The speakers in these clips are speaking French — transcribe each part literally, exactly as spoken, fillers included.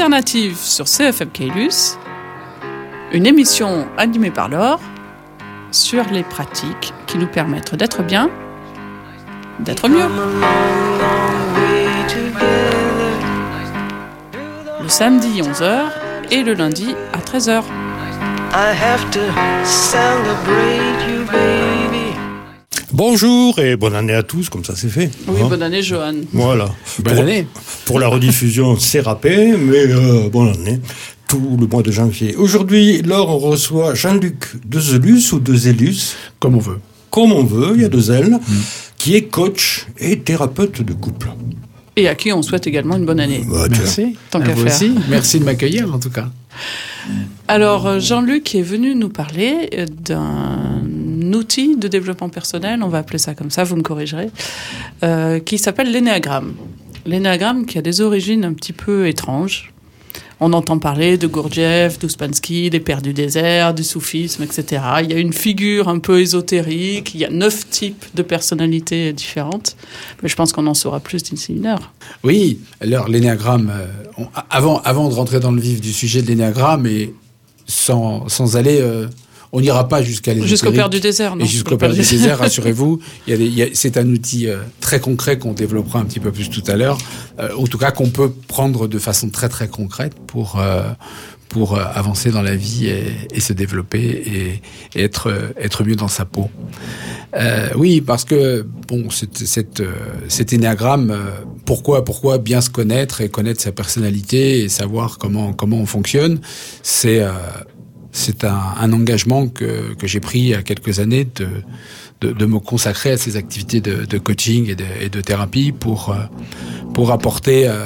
Alternative sur C F M Caylus, une émission animée par Laure sur les pratiques qui nous permettent d'être bien, d'être mieux. Le samedi onze heures et le lundi à treize heures. I have to celebrate you, baby. Bonjour et bonne année à tous, comme ça c'est fait. Oui, hein. Bonne année, Johan. Voilà. Bonne pour, année. Pour la rediffusion, c'est râpé, mais euh, bonne année. Tout le mois de janvier. Aujourd'hui, Laure, on reçoit Jean-Luc Dezelus ou Dezelus, Comme on veut. comme on veut, il y a deux L, Mmh. qui est coach et thérapeute de couple. Et à qui on souhaite également une bonne année. Bah, tiens. Merci. Tant À qu'à vous faire. aussi. Merci de m'accueillir, en tout cas. Alors, Jean-Luc est venu nous parler d'un outil de développement personnel, on va appeler ça comme ça, vous me corrigerez, euh, qui s'appelle l'énéagramme. L'énéagramme qui a des origines un petit peu étranges. On entend parler de Gurdjieff, d'Ouspensky, des pères du désert, du soufisme, et cetera. Il y a une figure un peu ésotérique, il y a neuf types de personnalités différentes. Mais je pense qu'on en saura plus d'ici une heure. Oui, alors l'énéagramme, euh, on- avant, avant de rentrer dans le vif du sujet de l'énéagramme, et sans, sans aller, euh, on n'ira pas jusqu'à l'ésotérique. Jusqu'au père du désert, non? Et jusqu'au père du désert, rassurez-vous, il y a des, il y a, c'est un outil euh, très concret qu'on développera un petit peu plus tout à l'heure, euh, en tout cas qu'on peut prendre de façon très très concrète pour euh, pour euh, avancer dans la vie et, et se développer et, et être euh, être mieux dans sa peau. Euh, oui, parce que bon, cette, cette, euh, cet énéagramme, euh, pourquoi pourquoi bien se connaître et connaître sa personnalité et savoir comment comment on fonctionne, c'est euh, c'est un, un engagement que, que j'ai pris il y a quelques années de, de, de me consacrer à ces activités de, de coaching et de, et de thérapie pour, pour apporter, euh,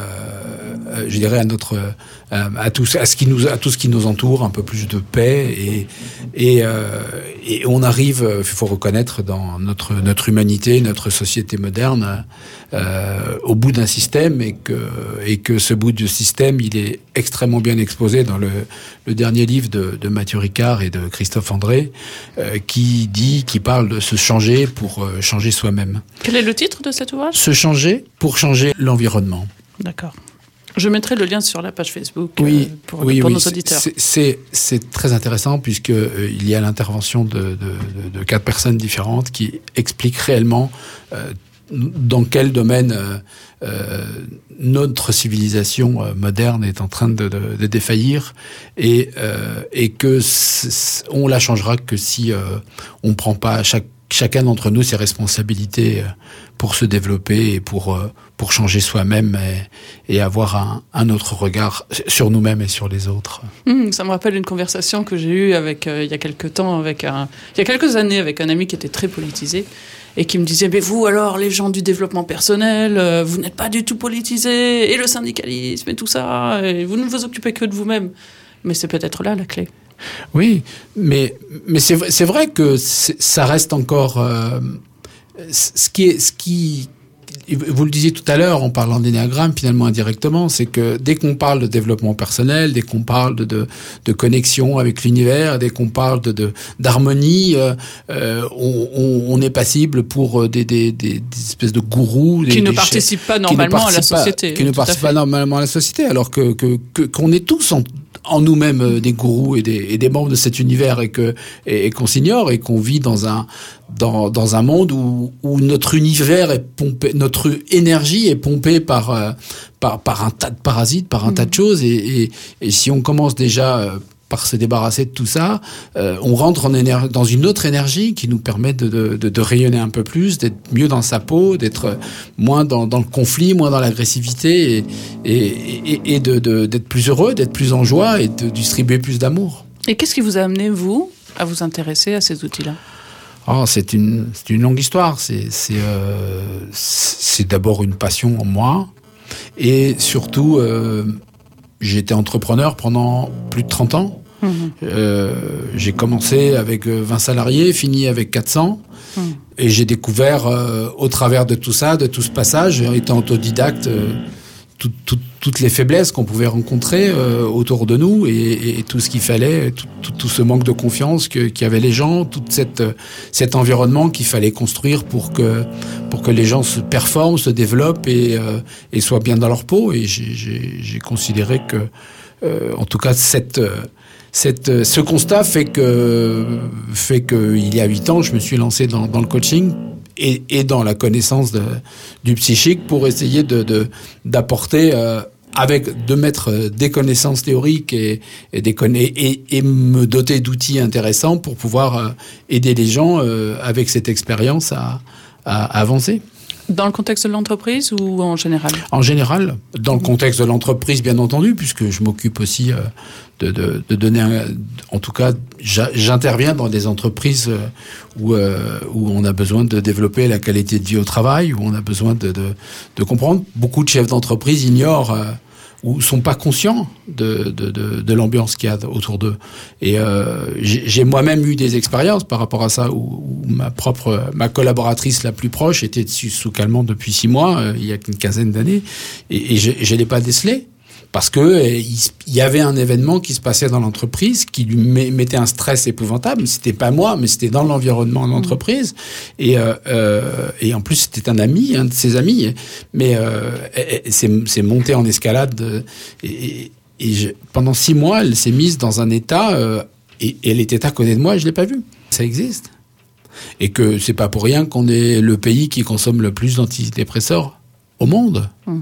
je dirais, à notre, à tout, à ce qui nous, à tout ce qui nous entoure, un peu plus de paix et, et, euh, et on arrive, il faut reconnaître, dans notre, notre humanité, notre société moderne, euh, au bout d'un système et que, et que ce bout de système, il est extrêmement bien exposé dans le, le dernier livre de, de Mathieu Ricard et de Christophe André, euh, qui dit, qui parle de se changer pour euh, changer soi-même. Quel est le titre de cet ouvrage? Se changer pour changer l'environnement. D'accord. Je mettrai le lien sur la page Facebook oui, euh, pour, oui, pour oui, nos auditeurs. C'est, c'est, c'est très intéressant puisque euh, il y a l'intervention de, de, de, de quatre personnes différentes qui expliquent réellement euh, dans quel domaine euh, euh, notre civilisation euh, moderne est en train de, de, de défaillir et, euh, et que on la changera que si euh, on prend pas chaque chacun d'entre nous ses responsabilités pour se développer et pour pour changer soi-même et, et avoir un, un autre regard sur nous-mêmes et sur les autres. Mmh, ça me rappelle une conversation que j'ai eue avec euh, il y a quelques temps avec un il y a quelques années avec un ami qui était très politisé et qui me disait mais vous alors les gens du développement personnel euh, vous n'êtes pas du tout politisés et le syndicalisme et tout ça et vous ne vous occupez que de vous-même. Mais c'est peut-être là la clé. Oui, mais mais c'est vrai, c'est vrai que c'est, ça reste encore euh, ce qui est ce qui vous le disiez tout à l'heure en parlant d'énéagramme, finalement indirectement, c'est que dès qu'on parle de développement personnel, dès qu'on parle de de, de connexion avec l'univers, dès qu'on parle de, de d'harmonie, euh, on, on, on est passible pour des des, des, des espèces de gourous des, qui ne des participent chefs, pas normalement qui ne à la société, pas, qui ne tout à participent fait. pas normalement à la société, alors que que, que qu'on est tous en en nous-mêmes euh, des gourous et des, et des membres de cet univers et que et, et qu'on s'ignore et qu'on vit dans un dans dans un monde où où notre univers est pompé, notre énergie est pompée par euh, par par un tas de parasites, par un mmh. tas de choses et, et et si on commence déjà euh, par se débarrasser de tout ça, euh, on rentre en éner- dans une autre énergie qui nous permet de, de, de, de rayonner un peu plus, d'être mieux dans sa peau, d'être moins dans, dans le conflit, moins dans l'agressivité et, et, et, et de, de, d'être plus heureux, d'être plus en joie et de distribuer plus d'amour. Et qu'est-ce qui vous a amené, vous, à vous intéresser à ces outils-là ? Oh, c'est une, c'est une longue histoire. C'est, c'est, euh, c'est d'abord une passion en moi et surtout... Euh, J'ai été entrepreneur pendant plus de trente ans. Mmh. Euh, j'ai commencé avec vingt salariés, fini avec quatre cents. Mmh. Et j'ai découvert, euh, au travers de tout ça, de tout ce passage, étant autodidacte, euh, tout, tout, toutes les faiblesses qu'on pouvait rencontrer euh, autour de nous et, et, et tout ce qu'il fallait, tout, tout, tout ce manque de confiance que, qu'avaient les gens, tout cette, cet environnement qu'il fallait construire pour que, pour que les gens se performent, se développent et, euh, et soient bien dans leur peau. Et j'ai, j'ai, j'ai considéré que, euh, en tout cas, cette, cette, ce constat fait que, fait que, il y a huit ans, je me suis lancé dans, dans le coaching. Et, et dans la connaissance de, du psychique pour essayer de, de d'apporter euh, avec de mettre des connaissances théoriques et et, des conna- et et me doter d'outils intéressants pour pouvoir euh, aider les gens euh, avec cette expérience à, à, à avancer. Dans le contexte de l'entreprise ou en général ? En général, dans le contexte de l'entreprise, bien entendu, puisque je m'occupe aussi euh, de, de, de donner, un, en tout cas, j'interviens dans des entreprises où, euh, où on a besoin de développer la qualité de vie au travail, où on a besoin de, de, de comprendre. Beaucoup de chefs d'entreprise ignorent euh, ou sont pas conscients de, de, de, de l'ambiance qu'il y a autour d'eux. Et euh, j'ai, j'ai moi-même eu des expériences par rapport à ça, où, où ma propre, ma collaboratrice la plus proche était sous calmant depuis six mois, euh, il y a une quinzaine d'années, et, et je, je l'ai pas décelé. Parce que euh, il, il y avait un événement qui se passait dans l'entreprise qui lui mettait un stress épouvantable. C'était pas moi, mais c'était dans l'environnement de l'entreprise. Et, euh, euh, et en plus, c'était un ami, un de ses amis. Mais euh, c'est, c'est monté en escalade. Et, et je, pendant six mois, elle s'est mise dans un état. Euh, et, et elle était à côté de moi et je l'ai pas vue. Ça existe. Et que c'est pas pour rien qu'on est le pays qui consomme le plus d'antidépresseurs au monde. Il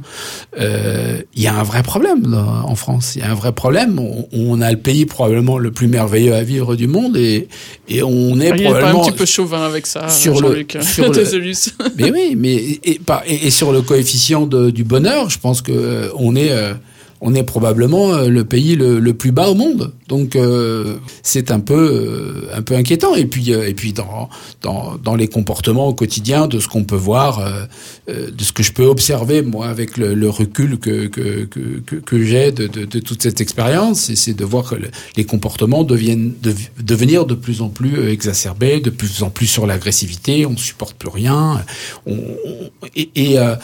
euh, y a un vrai problème là, en France. Il y a un vrai problème. On, on a le pays probablement le plus merveilleux à vivre du monde et, et on est il probablement... Il est pas un petit peu chauvin avec ça, sur Jean-Luc. Le, sur le, mais oui, mais et, et, et sur le coefficient de, du bonheur, je pense que euh, on est... Euh, on est probablement le pays le, le plus bas au monde. Donc euh, c'est un peu euh, un peu inquiétant. Et puis euh, et puis dans dans dans les comportements au quotidien de ce qu'on peut voir, euh, euh, de ce que je peux observer moi avec le, le recul que que que que, que j'ai de, de de toute cette expérience, et c'est de voir que le, les comportements deviennent de, devenir de plus en plus exacerbés, de plus en plus sur l'agressivité. On supporte plus rien. On, on et et, euh,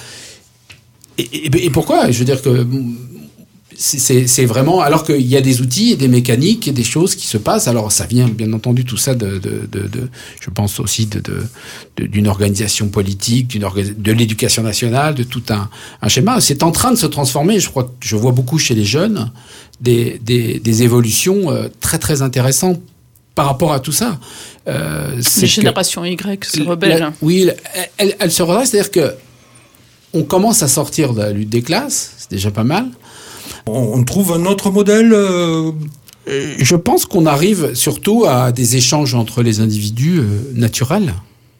et et et pourquoi ? Je veux dire que C'est, c'est, c'est vraiment, alors qu'il y a des outils et des mécaniques et des choses qui se passent. Alors, ça vient, bien entendu, tout ça de, de, de, de je pense aussi de, de, de, d'une organisation politique, d'une orga- de l'éducation nationale, de tout un, un schéma. C'est en train de se transformer. Je crois que je vois beaucoup chez les jeunes des, des, des évolutions euh, très, très intéressantes par rapport à tout ça. Euh, c'est Les générations Y se rebellent. La, oui, elle, elle, elle se rebelle. C'est-à-dire que on commence à sortir de la lutte des classes. C'est déjà pas mal. On trouve un autre modèle euh... Je pense qu'on arrive surtout à des échanges entre les individus euh, naturels.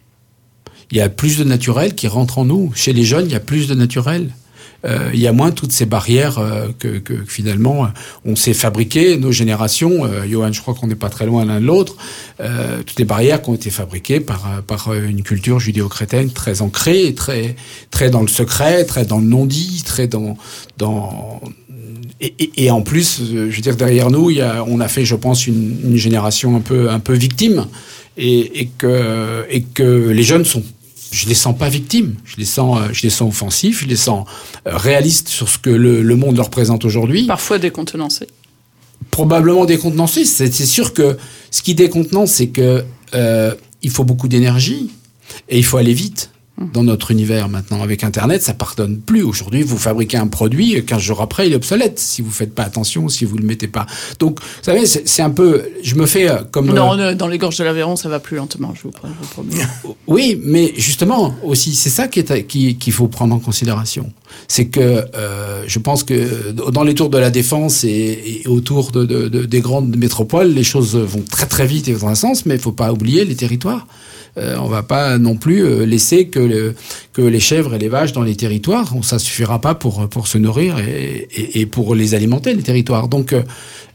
Il y a plus de naturel qui rentre en nous. Chez les jeunes, il y a plus de naturel. Euh, il y a moins toutes ces barrières euh, que, que finalement on s'est fabriquées, nos générations. Euh, Johan, je crois qu'on n'est pas très loin l'un de l'autre. Euh, toutes les barrières qui ont été fabriquées par par une culture judéo-chrétienne très ancrée, très très dans le secret, très dans le non-dit, très dans dans Et, et, et en plus, je veux dire, derrière nous, il y a, on a fait, je pense, une, une génération un peu, un peu victime, et, et que, et que les jeunes sont, je les sens pas victimes, je les sens, je les sens offensifs, je les sens réalistes sur ce que le, le monde leur présente aujourd'hui. Parfois décontenancés. Probablement décontenancés. C'est, c'est sûr que ce qui décontenance, c'est que euh, il faut beaucoup d'énergie et il faut aller vite. Dans notre univers maintenant, avec Internet, ça pardonne plus. Aujourd'hui, vous fabriquez un produit, quinze jours après, il est obsolète, si vous faites pas attention, si vous le mettez pas. Donc, vous savez, c'est, c'est un peu, je me fais comme... Non, euh, dans les gorges de l'Aveyron, ça va plus lentement, je vous promets. Oui, mais justement, aussi, c'est ça qui est, qui, qu'il faut prendre en considération. C'est que, euh, je pense que dans les tours de la Défense et, et autour de, de, de, des grandes métropoles, les choses vont très très vite et dans un sens, mais il faut pas oublier les territoires. Euh, on va pas non plus euh, laisser que, le, que les chèvres et les vaches dans les territoires. Ça suffira pas pour, pour se nourrir et, et, et pour les alimenter, les territoires. Donc, euh,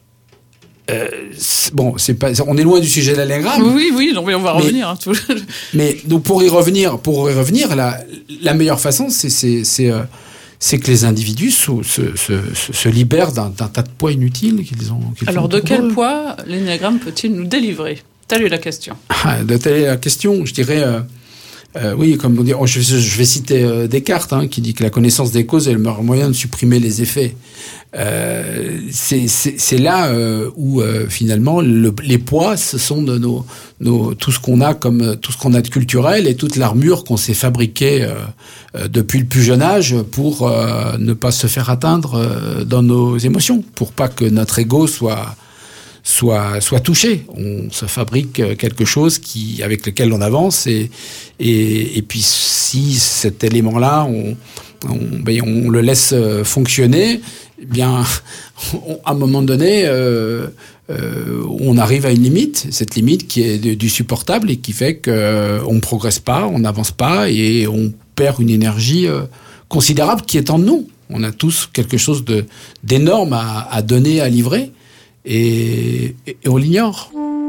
euh, c'est, bon, c'est pas, on est loin du sujet de l'anagramme. Oui, oui, non, mais on va mais, revenir. Hein, tout... mais donc pour y revenir, pour y revenir, la, la meilleure façon, c'est, c'est, c'est, euh, c'est que les individus se, se, se, se libèrent d'un, d'un tas de poids inutiles qu'ils ont. Qu'ils Alors, de quel eux. poids l'énéagramme peut-il nous délivrer ? Telle est la question. Ah, de telle est la question. Je dirais, euh, Euh, oui, comme on dit, je, je vais citer euh, Descartes, hein, qui dit que la connaissance des causes est le meilleur moyen de supprimer les effets. Euh, c'est, c'est, c'est là euh, où euh, finalement le, les poids, ce sont de nos, nos, tout ce qu'on a comme tout ce qu'on a de culturel et toute l'armure qu'on s'est fabriquée euh, euh, depuis le plus jeune âge pour euh, ne pas se faire atteindre euh, dans nos émotions, pour pas que notre ego soit soit soit touché. On se fabrique quelque chose qui avec lequel on avance et et, et puis si cet élément-là on on, ben, on le laisse fonctionner, eh bien on, à un moment donné euh, euh, on arrive à une limite, cette limite qui est de, du supportable et qui fait que euh, on progresse pas, on n'avance pas et on perd une énergie euh, considérable qui est en nous. On a tous quelque chose de d'énorme à, à donner, à livrer. Et, et on l'ignore.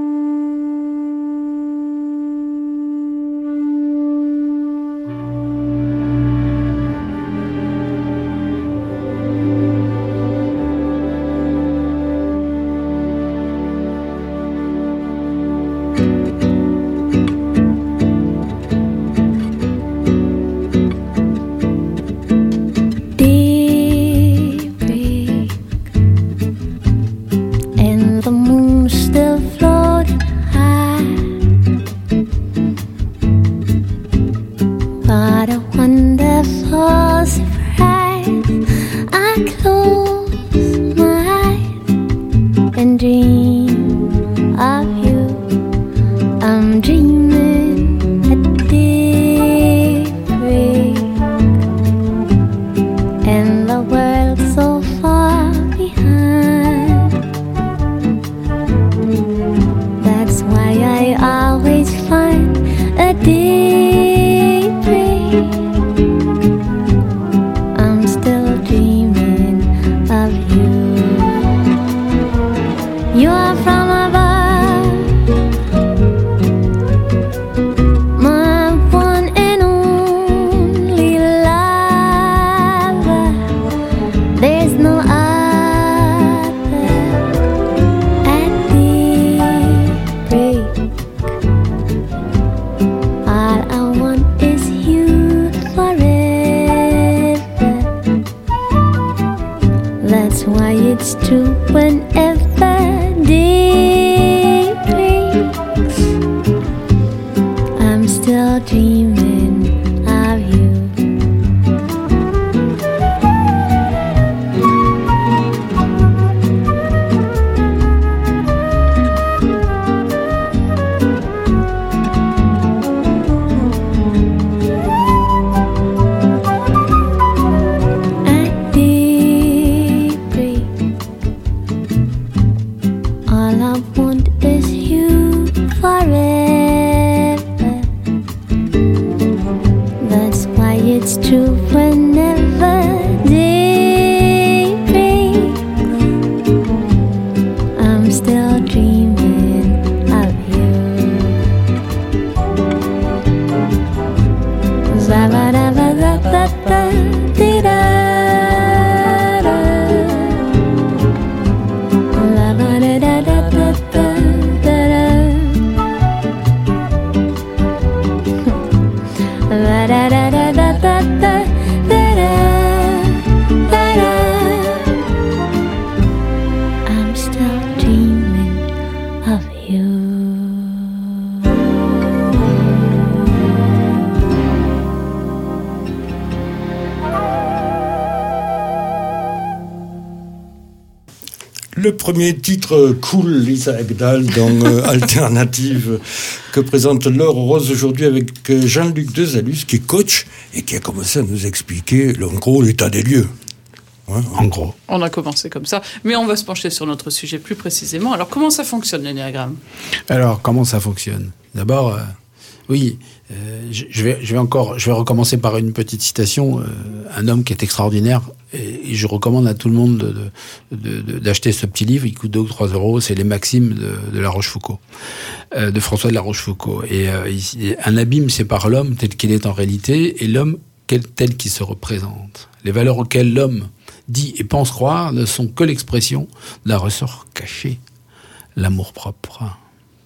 Le premier titre cool, Lisa Ekdahl, dans euh, Alternative, que présente Laure Rose aujourd'hui avec Jean-Luc Dezalus, qui est coach et qui a commencé à nous expliquer, en gros, l'état des lieux. Ouais, en gros. On a commencé comme ça, mais on va se pencher sur notre sujet plus précisément. Alors, comment ça fonctionne, l'énéagramme ? Alors, comment ça fonctionne ? D'abord, euh, oui, euh, je, je, vais, je vais encore, je vais recommencer par une petite citation. Euh, un homme qui est extraordinaire, et, et je recommande à tout le monde de, de, de, d'acheter ce petit livre. Il coûte deux ou trois euros. C'est les Maximes de, de La Rochefoucauld, euh, de François de La Rochefoucauld. Et euh, il, un abîme sépare l'homme tel qu'il est en réalité et l'homme tel qu'il se représente. Les valeurs auxquelles l'homme dit et pense croire ne sont que l'expression d'un ressort caché, l'amour-propre.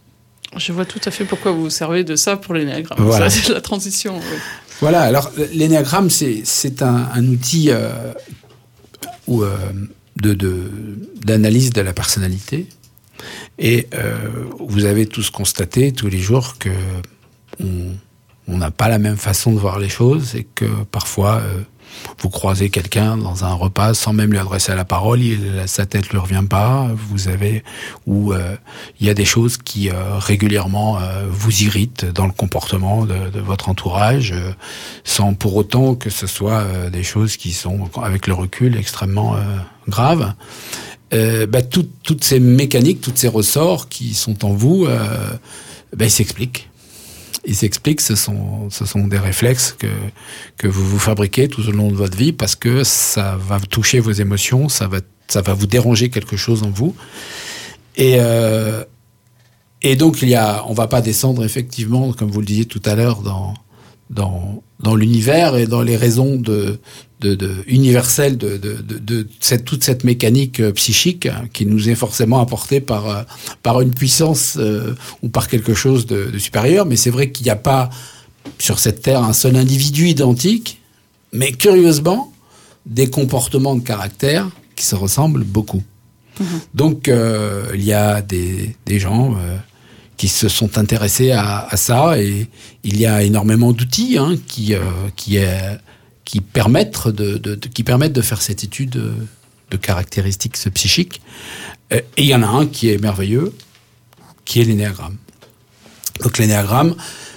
Je vois tout à fait pourquoi vous vous servez de ça pour l'énéagramme. Voilà. Ça, c'est la transition. Oui. Voilà, alors l'énéagramme, c'est, c'est un, un outil euh, où, euh, de, de, d'analyse de la personnalité. Et euh, vous avez tous constaté tous les jours que on, on n'a pas la même façon de voir les choses et que parfois euh, vous croisez quelqu'un dans un repas sans même lui adresser la parole, il, sa tête lui revient pas. Vous avez ou euh, il y a des choses qui euh, régulièrement euh, vous irritent dans le comportement de, de votre entourage, euh, sans pour autant que ce soit euh, des choses qui sont avec le recul extrêmement euh, graves. Euh, bah, tout, toutes ces mécaniques, tous ces ressorts qui sont en vous, euh, bah, ils s'expliquent. Ils s'expliquent, ce sont, ce sont des réflexes que, que vous vous fabriquez tout au long de votre vie parce que ça va toucher vos émotions, ça va, ça va vous déranger quelque chose en vous. Et, euh, et donc, il y a, on va pas descendre effectivement, comme vous le disiez tout à l'heure, dans, dans, dans l'univers et dans les raisons de, de, de universelles de, de, de, de cette, toute cette mécanique psychique hein, qui nous est forcément apportée par, par une puissance euh, ou par quelque chose de, de supérieur. Mais c'est vrai qu'il n'y a pas sur cette terre un seul individu identique, mais curieusement, des comportements de caractère qui se ressemblent beaucoup. Mmh. Donc, euh, il y a des, des gens euh, qui se sont intéressés à, à ça et il y a énormément d'outils hein, qui, euh, qui est... qui permettent de, de, de, qui permettent de faire cette étude de, de caractéristiques psychiques. Et il y en a un qui est merveilleux, qui est l'énéagramme. Donc l'énéagramme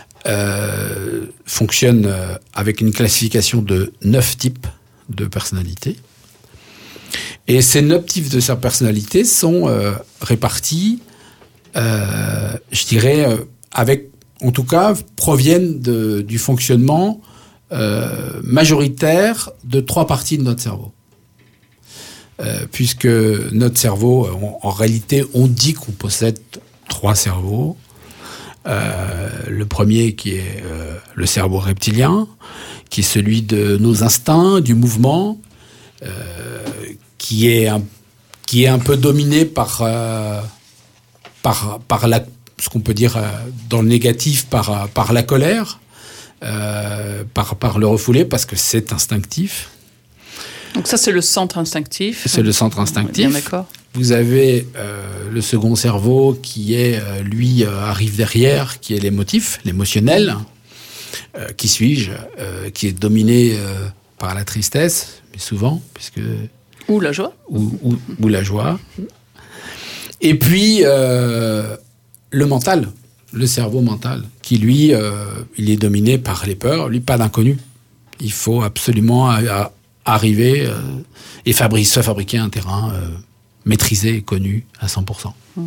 euh, fonctionne avec une classification de neuf types de personnalités. Et ces neuf types de sa personnalité sont euh, répartis, euh, je dirais, euh, avec, en tout cas, proviennent de, du fonctionnement Euh, majoritaire de trois parties de notre cerveau. Euh, puisque notre cerveau, on, en réalité, on dit qu'on possède trois cerveaux. Euh, le premier qui est euh, le cerveau reptilien, qui est celui de nos instincts, du mouvement, euh, qui est un, qui est un peu dominé par, euh, par, par la, ce qu'on peut dire euh, dans le négatif, par, par la colère. Euh, par, par le refouler parce que c'est instinctif. Donc ça, c'est le centre instinctif. C'est le centre instinctif. Bien d'accord. Vous avez euh, le second cerveau qui est, euh, lui, euh, arrive derrière, qui est l'émotif, l'émotionnel. Euh, qui suis-je euh, Qui est dominé euh, par la tristesse, mais souvent, puisque... Ou la joie. Ou, ou, ou la joie. Et puis, euh, le mental. Le cerveau mental, qui lui, euh, il est dominé par les peurs, lui, pas d'inconnu. Il faut absolument à, à arriver euh, et fabri- se fabriquer un terrain euh, maîtrisé et connu à cent pour cent. Mmh.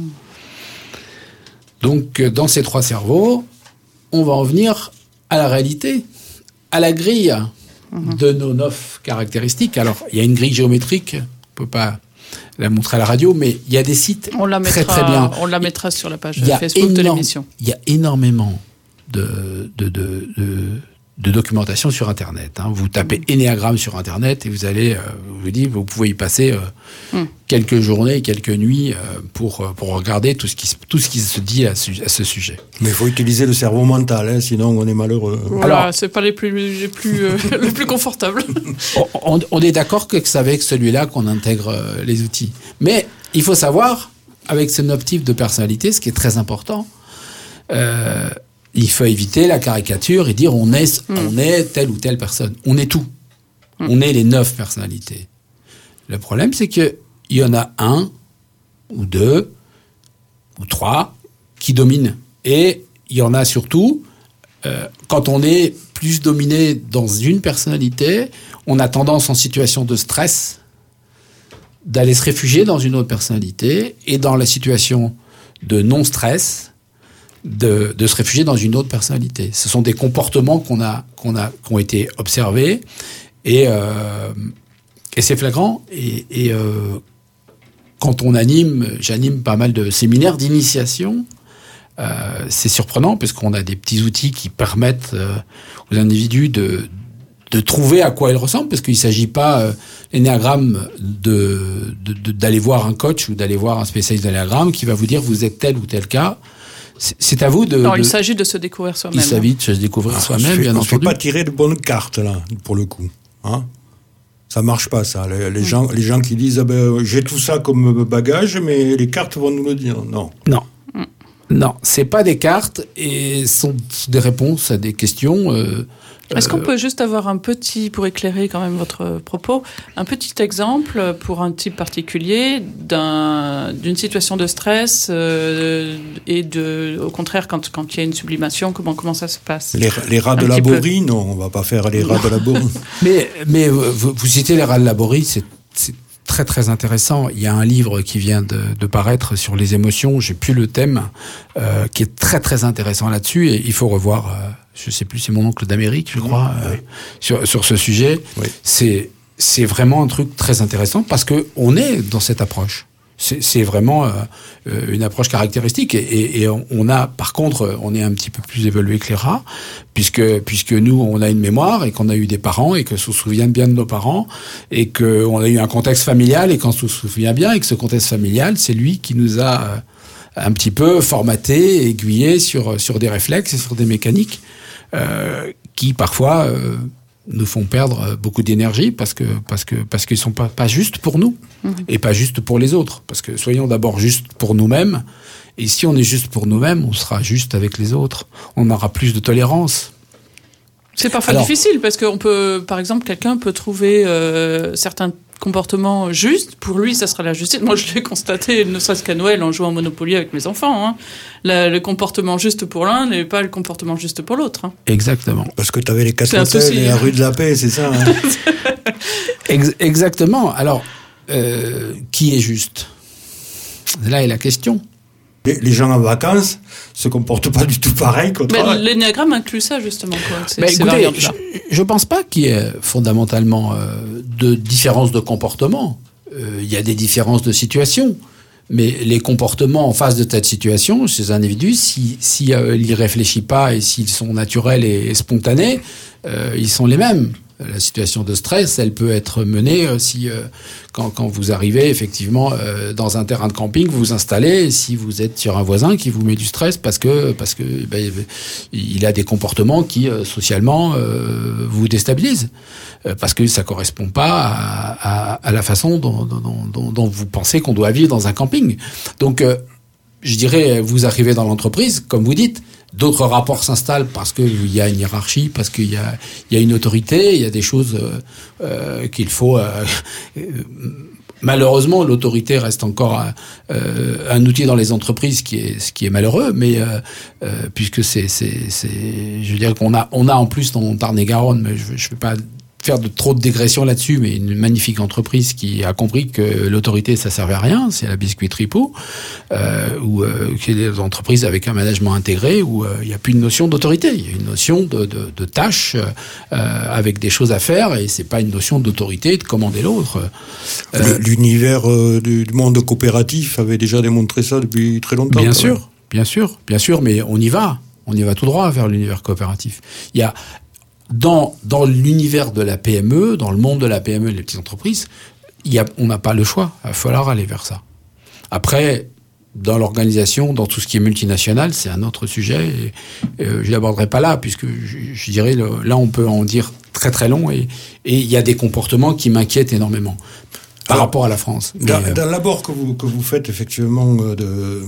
Donc, dans ces trois cerveaux, on va en venir à la réalité, à la grille mmh. de nos neuf caractéristiques. Alors, il y a une grille géométrique, on ne peut pas la montrer à la radio, mais il y a des sites on la mettra, très très bien. On la mettra sur la page Facebook énorme, de l'émission. Il y a énormément de, de, de, de, de documentation sur Internet. Hein. Vous tapez énéagramme sur Internet et vous allez, euh, vous dites, vous pouvez y passer euh, mm. quelques journées, quelques nuits euh, pour, pour regarder tout ce qui, tout ce qui se dit à, à ce sujet. Mais il faut utiliser le cerveau mental, hein, sinon on est malheureux. Voilà, alors, c'est pas les plus, les plus, euh, les plus confortables. On, on est d'accord que c'est avec celui-là qu'on intègre euh, les outils. Mais il faut savoir, avec ce neuf type de personnalité, ce qui est très important, euh, il faut éviter la caricature et dire on est, mm. on est telle ou telle personne. On est tout. Mm. On est les neuf personnalités. Le problème, c'est qu'il y en a un ou deux ou trois qui dominent. Et il y en a surtout, euh, quand on est plus dominé dans une personnalité, on a tendance en situation de stress d'aller se réfugier dans une autre personnalité et dans la situation de non-stress, De, de se réfugier dans une autre personnalité. Ce sont des comportements qu'on a, qu'on a, qui ont été observés et, euh, et c'est flagrant. Et, et euh, quand on anime, j'anime pas mal de séminaires d'initiation, euh, c'est surprenant parce qu'on a des petits outils qui permettent euh, aux individus de, de trouver à quoi ils ressemblent, parce qu'il ne s'agit pas, euh, l'énéagramme, de, de, de, d'aller voir un coach ou d'aller voir un spécialiste de l'énéagramme qui va vous dire vous êtes tel ou tel cas. c'est, c'est à vous de... Alors, de... il s'agit de se découvrir soi-même. Il s'agit de se découvrir Ah, soi-même, fait, bien on entendu. ne fait pas tirer de bonnes cartes, là, pour le coup. Hein, ça marche pas, ça. Les, les, mmh. gens, les gens qui disent ah ben, j'ai tout ça comme bagage, mais les cartes vont nous le dire. Non. Non. Mmh. Non, c'est pas des cartes et sont des réponses à des questions... Euh, Est-ce qu'on peut juste avoir un petit, pour éclairer quand même votre propos, un petit exemple pour un type particulier d'un, d'une situation de stress euh, et de, au contraire, quand, quand il y a une sublimation, comment, comment ça se passe? Les, les rats un de Laborie, non, on va pas faire les rats de Laborie. mais, mais vous, vous citez les rats de Laborie, c'est, c'est très très intéressant. Il y a un livre qui vient de, de paraître sur les émotions, j'ai plus le thème, euh, qui est très très intéressant là-dessus et il faut revoir... Euh, je sais plus, c'est mon oncle d'Amérique, je crois, oui. euh, sur, sur ce sujet. Oui. C'est, c'est vraiment un truc très intéressant parce que on est dans cette approche. C'est, c'est vraiment euh, une approche caractéristique et, et, et on a, par contre, on est un petit peu plus évolué que les rats puisque puisque nous, on a une mémoire et qu'on a eu des parents et que se souvient bien de nos parents et que on a eu un contexte familial et qu'on se souvient bien et que ce contexte familial, c'est lui qui nous a euh, un petit peu formaté, aiguillé sur sur des réflexes et sur des mécaniques. Euh, qui parfois euh, nous font perdre beaucoup d'énergie parce que parce que parce qu'ils sont pas pas justes pour nous mmh. et pas justes pour les autres parce que soyons d'abord justes pour nous-mêmes et si on est juste pour nous-mêmes on sera juste avec les autres, on aura plus de tolérance. C'est parfois Alors, difficile parce qu'on peut, par exemple, quelqu'un peut trouver euh, certains comportements justes. Pour lui, ça sera la justice. Moi, je l'ai constaté, ne serait-ce qu'à Noël, en jouant au Monopoly avec mes enfants. Hein. La, le comportement juste pour l'un n'est pas le comportement juste pour l'autre. Hein. Exactement. Parce que tu avais les quatre hôtels et la rue de la Paix, c'est ça hein. Ex- Exactement. Alors, euh, qui est juste ? Là est la question. Les, les gens en vacances se comportent pas du tout pareil qu'au travail. L'énéagramme inclut ça, justement. Quoi, ces, bah, ces écoutez, je ne pense pas qu'il y ait fondamentalement euh, de différence de comportement. Euh, il y a des différences de situation. Mais les comportements en face de cette situation, chez un individu, si, si euh, il n'y réfléchit pas et s'ils sont naturels et, et spontanés, euh, ils sont les mêmes. La situation de stress, elle peut être menée euh, si euh, quand, quand vous arrivez effectivement euh, dans un terrain de camping, vous vous installez, et si vous êtes sur un voisin qui vous met du stress parce que parce que ben, il a des comportements qui euh, socialement euh, vous déstabilisent euh, parce que ça correspond pas à, à, à la façon dont, dont, dont, dont vous pensez qu'on doit vivre dans un camping. Donc euh, je dirais, vous arrivez dans l'entreprise, comme vous dites. D'autres rapports s'installent parce qu'il y a une hiérarchie, parce qu'il y a, il y a une autorité, il y a des choses euh, euh, qu'il faut... Euh, malheureusement, l'autorité reste encore euh, un outil dans les entreprises, qui est, ce qui est malheureux, mais euh, euh, puisque c'est, c'est, c'est... Je veux dire qu'on a, on a en plus dans Tarn-et-Garonne, mais je ne vais pas... faire de trop de digressions là-dessus, mais une magnifique entreprise qui a compris que l'autorité, ça servait à rien, c'est la Biscuiterie Pau, euh, ou euh, qui est des entreprises avec un management intégré, où il euh, n'y a plus une notion d'autorité, il y a une notion de, de, de tâche euh, avec des choses à faire, et c'est pas une notion d'autorité de commander l'autre. Euh, L'univers euh, du monde coopératif avait déjà démontré ça depuis très longtemps. Bien sûr, même. bien sûr, bien sûr, mais on y va, on y va tout droit vers l'univers coopératif. Il y a Dans, dans l'univers de la P M E, dans le monde de la P M E et des petites entreprises, il y a, on n'a pas le choix. Il va falloir aller vers ça. Après, dans l'organisation, dans tout ce qui est multinational, c'est un autre sujet. Et, euh, je ne l'aborderai pas là, puisque je, je dirais, le, là, on peut en dire très très long. Et, et il y a des comportements qui m'inquiètent énormément par Alors, rapport à la France. Dans, Mais, euh, dans l'abord que vous, que vous faites, effectivement, de,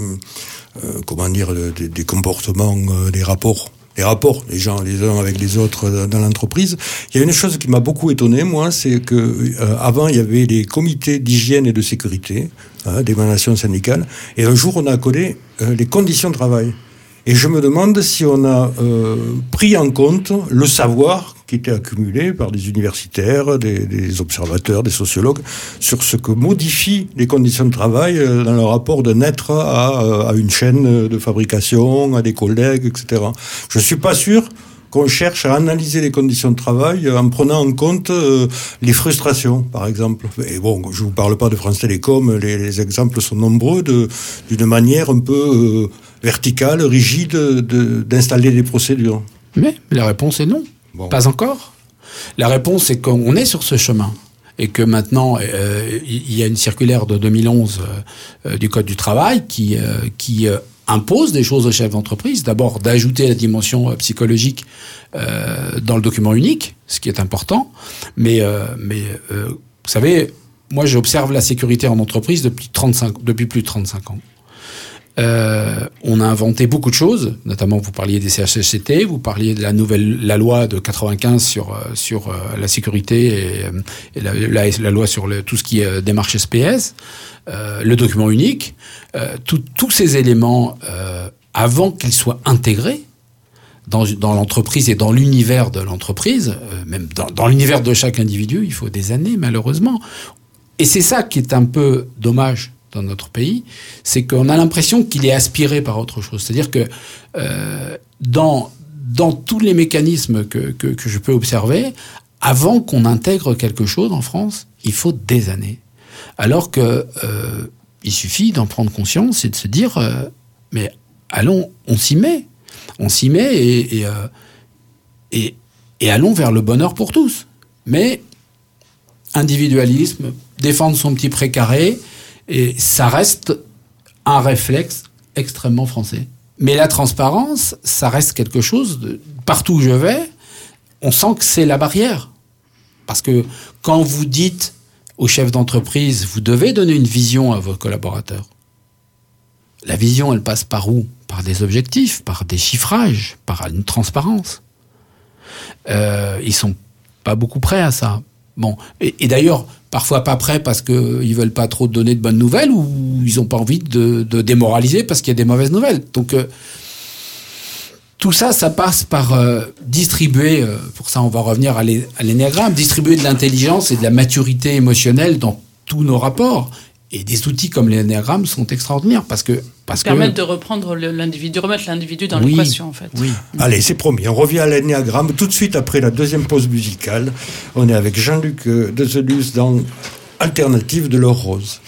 euh, comment dire, de, de, des comportements, euh, des rapports, les rapports, les gens les uns avec les autres dans l'entreprise. Il y a une chose qui m'a beaucoup étonné, moi, c'est que euh, avant il y avait des comités d'hygiène et de sécurité, hein, d'émanation syndicale, et un jour on a collé euh, les conditions de travail. Et je me demande si on a euh, pris en compte le savoir qui était accumulé par des universitaires, des, des observateurs, des sociologues, sur ce que modifient les conditions de travail dans le rapport d'un être à, à une chaîne de fabrication, à des collègues, et cetera. Je suis pas sûr qu'on cherche à analyser les conditions de travail en prenant en compte euh, les frustrations, par exemple. Et bon, je vous parle pas de France Télécom, les, les exemples sont nombreux, de, d'une manière un peu euh, verticale, rigide, de, d'installer des procédures. Mais la réponse est non. Bon. Pas encore. La réponse, c'est qu'on est sur ce chemin. Et que maintenant, euh, il y a une circulaire de deux mille onze euh, du Code du travail qui, euh, qui euh, impose des choses aux chefs d'entreprise. D'abord, d'ajouter la dimension euh, psychologique euh, dans le document unique, ce qui est important. Mais, euh, mais euh, vous savez, moi, j'observe la sécurité en entreprise depuis, trente-cinq, depuis plus de trente-cinq ans. Euh, on a inventé beaucoup de choses, notamment vous parliez des C H C T, vous parliez de la nouvelle la loi de quatre-vingt-quinze sur sur euh, la sécurité et, et la, la, la loi sur le, tout ce qui est démarche S P S, euh, le document unique, euh, tout, tous ces éléments euh, avant qu'ils soient intégrés dans dans l'entreprise et dans l'univers de l'entreprise, euh, même dans, dans l'univers de chaque individu, il faut des années malheureusement. Et c'est ça qui est un peu dommage dans notre pays, c'est qu'on a l'impression qu'il est aspiré par autre chose. C'est-à-dire que euh, dans, dans tous les mécanismes que, que, que je peux observer, avant qu'on intègre quelque chose en France, il faut des années. Alors que euh, il suffit d'en prendre conscience et de se dire euh, mais allons, on s'y met. On s'y met et, et, euh, et, et allons vers le bonheur pour tous. Mais individualisme, défendre son petit précaré, et ça reste un réflexe extrêmement français. Mais la transparence, ça reste quelque chose de, partout où je vais, on sent que c'est la barrière. Parce que quand vous dites aux chefs d'entreprise, vous devez donner une vision à vos collaborateurs. La vision, elle passe par où ? Par des objectifs, par des chiffrages, par une transparence. Euh, ils sont pas beaucoup prêts à ça. Bon, et, et d'ailleurs, parfois pas prêts parce qu'ils veulent pas trop donner de bonnes nouvelles ou ils ont pas envie de, de démoraliser parce qu'il y a des mauvaises nouvelles. Donc, euh, tout ça, ça passe par euh, distribuer, euh, pour ça on va revenir à l'énéagramme, distribuer de l'intelligence et de la maturité émotionnelle dans tous nos rapports. Et des outils comme l'énéagramme sont extraordinaires parce que... Parce permettre que... de reprendre l'individu, de remettre l'individu dans oui, l'équation en fait. Oui. Allez, c'est promis, on revient à l'énéagramme tout de suite après la deuxième pause musicale. On est avec Jean-Luc Dezelus dans Alternative de l'Or Rose.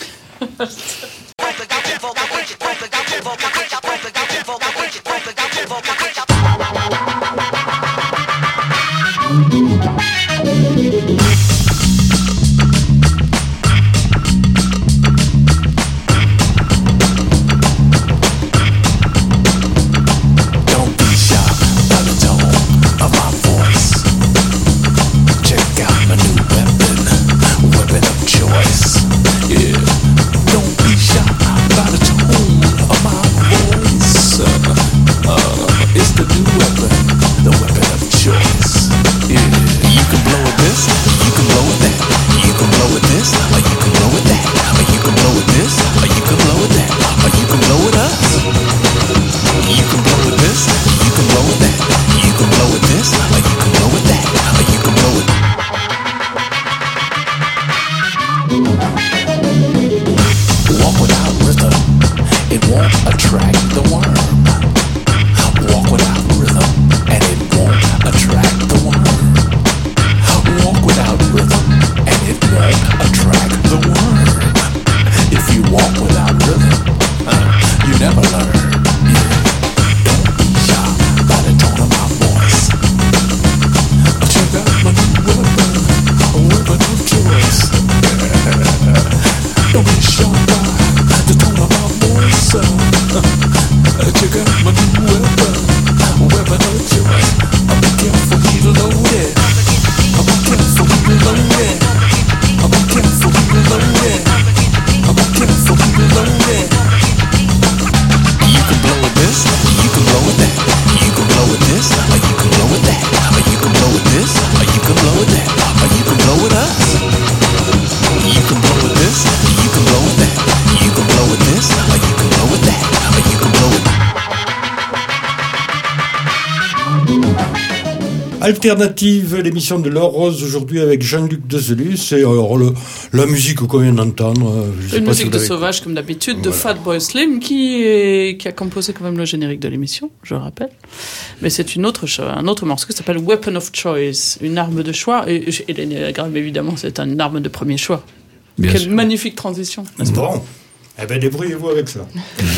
Alternative, l'émission de l'Or Rose aujourd'hui avec Jean-Luc Dezelus. Et alors le, la musique qu'on vient d'entendre. Je sais Une pas musique si de avez... Sauvage comme d'habitude, voilà. de Fatboy Slim qui, est, qui a composé quand même le générique de l'émission, je le rappelle. Mais c'est une autre cho- un autre morceau qui s'appelle Weapon of Choice, une arme de choix. Et, et l'énéagramme évidemment c'est une arme de premier choix. Bien Quelle sûr. magnifique transition. n'est-ce pas ? Bon, eh bien débrouillez-vous avec ça.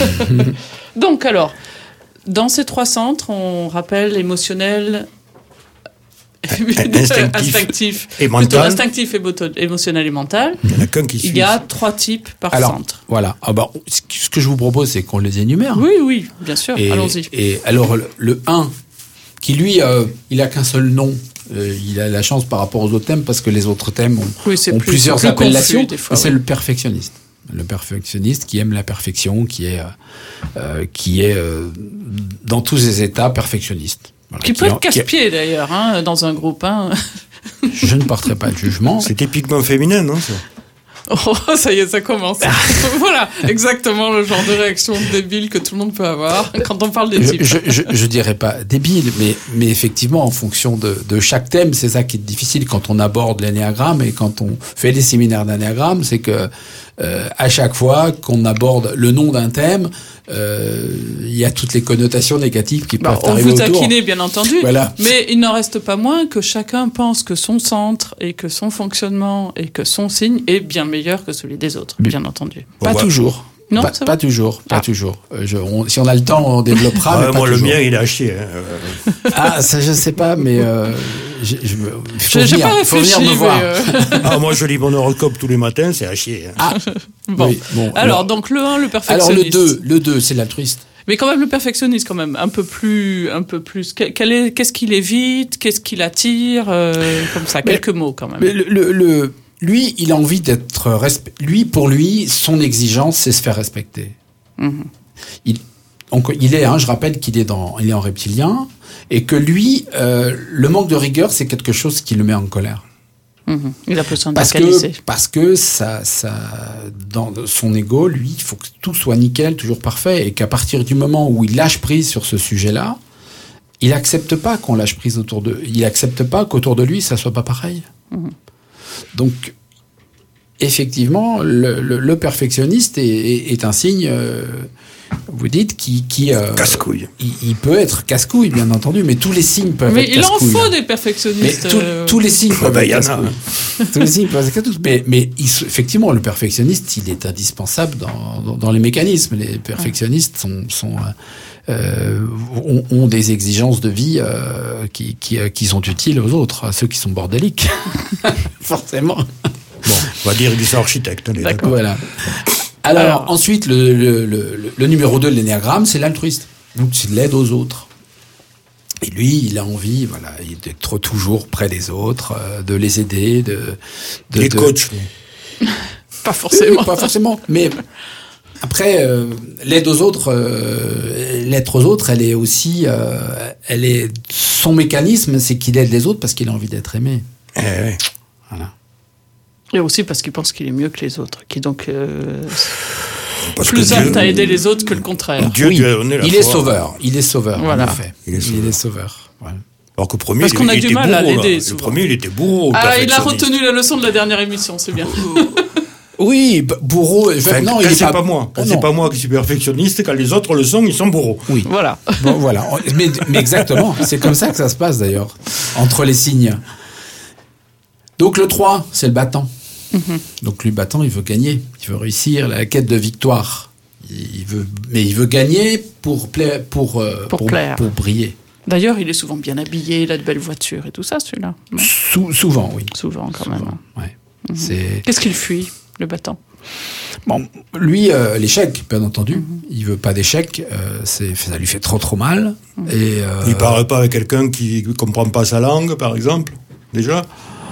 Donc alors, dans ces trois centres, on rappelle émotionnel, instinctif, instinctif et mental. Plutôt instinctif, émo- émotionnel et mental. Il y en a qu'un qui suit. Il y a trois types par Alors, centre. voilà. Ah bah, ce que je vous propose, c'est qu'on les énumère. Oui, oui, bien sûr. Et, Allons-y. Et alors, le, le un, qui lui, euh, il a qu'un seul nom. Euh, il a la chance par rapport aux autres thèmes, parce que les autres thèmes ont, Oui, c'est ont plus- plusieurs c'est plus appellations. confus, des fois, c'est oui. le perfectionniste. Le perfectionniste qui aime la perfection, qui est, euh, euh, qui est euh, dans tous ses états perfectionniste. Voilà, Qui peut en- être casse-pied, d'ailleurs, hein, dans un groupe. Hein. Je ne porterai pas de jugement. C'est typiquement féminin, non ça? Oh, ça y est, ça commence. Voilà, exactement le genre de réaction débile que tout le monde peut avoir quand on parle des types. Je, je, je, je dirais pas débile, mais, mais effectivement, en fonction de, de chaque thème, c'est ça qui est difficile quand on aborde l'énéagramme et quand on fait des séminaires d'énéagramme, c'est que euh, à chaque fois qu'on aborde le nom d'un thème, euh, il y a toutes les connotations négatives qui Bah, peuvent on arriver vous autour. taquinez, bien entendu, Voilà. mais il n'en reste pas moins que chacun pense que son centre et que son fonctionnement et que son signe est bien meilleur que celui des autres, bien entendu. Pas On va- toujours. Non, pas, ça pas va toujours, pas Ah. toujours. Euh, je, on- si on a le temps, on développera. mais Ah, pas moi, le toujours. mien, il est à chier. Hein. Euh, Ah, ça, je sais pas, mais euh, je, je, faut J'ai j'ai venir, pas faut réfléchi, venir me mais, voir. euh, Ah, moi, je lis mon horoscope tous les matins, c'est à chier. Hein. Ah, bon. oui, bon. Alors, donc le un, le alors perfectionniste. le deux, le deux, c'est l'altruiste. Mais quand même le perfectionniste, quand même, un peu plus, un peu plus. Quel quel est, qu'est-ce qu'il évite, qu'est-ce qu'il attire, euh, comme ça, Mais- quelques mots quand même. Mais le, le, le- lui, il a envie d'être respect. Lui, pour lui, son exigence, c'est se faire respecter. Mhm. Il, donc, il est, hein, je rappelle qu'il est dans, il est en reptilien et que lui, euh, le manque de rigueur, c'est quelque chose qui le met en colère. Mhm. Il a besoin Parce d'organiser. que, parce que ça, ça, dans son ego, lui, il faut que tout soit nickel, toujours parfait, et qu'à partir du moment où il lâche prise sur ce sujet-là, il accepte pas qu'on lâche prise autour de, il accepte pas qu'autour de lui ça soit pas pareil. Mhm. Donc, effectivement, le, le, le perfectionniste est, est, est un signe, euh, vous dites, qui, qui euh, Casse-couille. il, il peut être casse-couille, bien entendu, mais tous les signes peuvent Mais être il en casse-couilles. faut des Mais perfectionnistes. tout- euh, tous les signes peuvent ben, être y en a. casse-couilles. Tous les signes peuvent être casse-couilles. Mais, mais il se- effectivement, le perfectionniste, il est indispensable dans, dans, dans les mécanismes. Les perfectionnistes sont, sont, euh, euh, ont, ont des exigences de vie euh, qui, qui, euh, qui sont utiles aux autres, à ceux qui sont bordéliques. Forcément. Bon, on va dire qu'ils sont architectes. on est D'accord. d'accord. Voilà. Alors, Alors. ensuite, le, le, le, le numéro deux de l'énéagramme, c'est l'altruiste. Donc, c'est l'aide aux autres. Et lui, il a envie, voilà, d'être toujours près des autres, euh, de les aider, de... de Les de- coachs. Pas forcément. Oui, pas forcément, mais après, euh, l'aide aux autres, euh, l'être aux autres, elle est aussi... euh, elle est, son mécanisme, c'est qu'il aide les autres parce qu'il a envie d'être aimé. Eh, ouais. Voilà. Et aussi parce qu'il pense qu'il est mieux que les autres, qui est donc euh, Parce plus que apte Dieu- à aider les autres que le contraire. Dieu Oui, lui a donné la il est foi. sauveur, il est sauveur, Voilà. en effet. Il est Il sauveur. est sauveur, voilà. Alors que le premier, Parce il- qu'on a il du était mal à bourreau, l'aider, là. souvent. Le premier, il était bourreau. Ah, il a perfectionniste. retenu la leçon de la dernière émission, c'est bien. Oui, b- bourreau. Enfin, non, quand il est c'est pas, pas moi. Quand Oh, c'est non. pas moi qui suis perfectionniste, quand les autres le sont, ils sont bourreaux. Oui. Voilà. Bon, voilà. Mais, mais exactement. C'est comme ça que ça se passe d'ailleurs entre les signes. Donc le trois, c'est le battant. Donc lui, battant, il veut gagner, il veut réussir la quête de victoire. Il veut, mais il veut gagner pour plaire, pour euh, Pour plaire. pour briller. D'ailleurs, il est souvent bien habillé, il a de belles voitures et tout ça, celui-là. Non, Sou- souvent, oui. souvent, quand même. Souvent, ouais. C'est Qu'est-ce qu'il fuit, le battant? bon. Lui, euh, l'échec, bien entendu. Il veut pas d'échec. Euh, c'est, ça lui fait trop trop mal. Et euh, Il parle pas avec quelqu'un qui comprend pas sa langue, par exemple, déjà.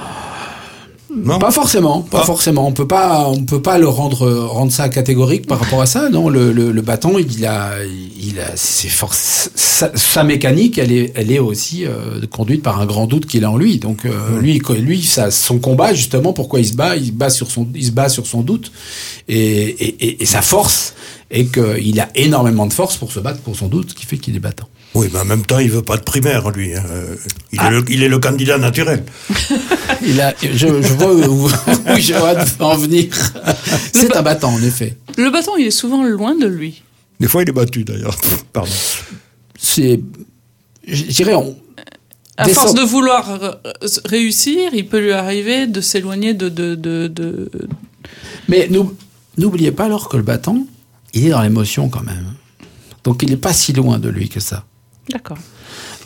Non. Pas forcément, pas Ah. forcément. On peut pas, on peut pas le rendre rendre ça catégorique par rapport à ça. Non, le, le, le battant, il a, il a, c'est force, sa, sa mécanique, elle est, elle est aussi euh, conduite par un grand doute qu'il a en lui. Donc euh, lui, lui, ça, son combat justement, pourquoi il se bat, il se bat sur son, il se bat sur son doute et, et, et, et sa force est qu'il a énormément de force pour se battre pour son doute, ce qui fait qu'il est battant. Oui, mais en même temps, il veut pas de primaire, lui. hein. Euh, Il, est le, il est le candidat naturel. Il a, je, je vois où, où je vois en venir. C'est un battant en effet. Le battant, il est souvent loin de lui. Des fois, il est battu, d'ailleurs. Pardon. C'est, je dirais, on, À Des force sortes- de vouloir euh, réussir, il peut lui arriver de s'éloigner de... de, de, de... mais n'ou- n'oubliez pas alors que le battant, il est dans l'émotion quand même. Donc il n'est pas si loin de lui que ça. D'accord.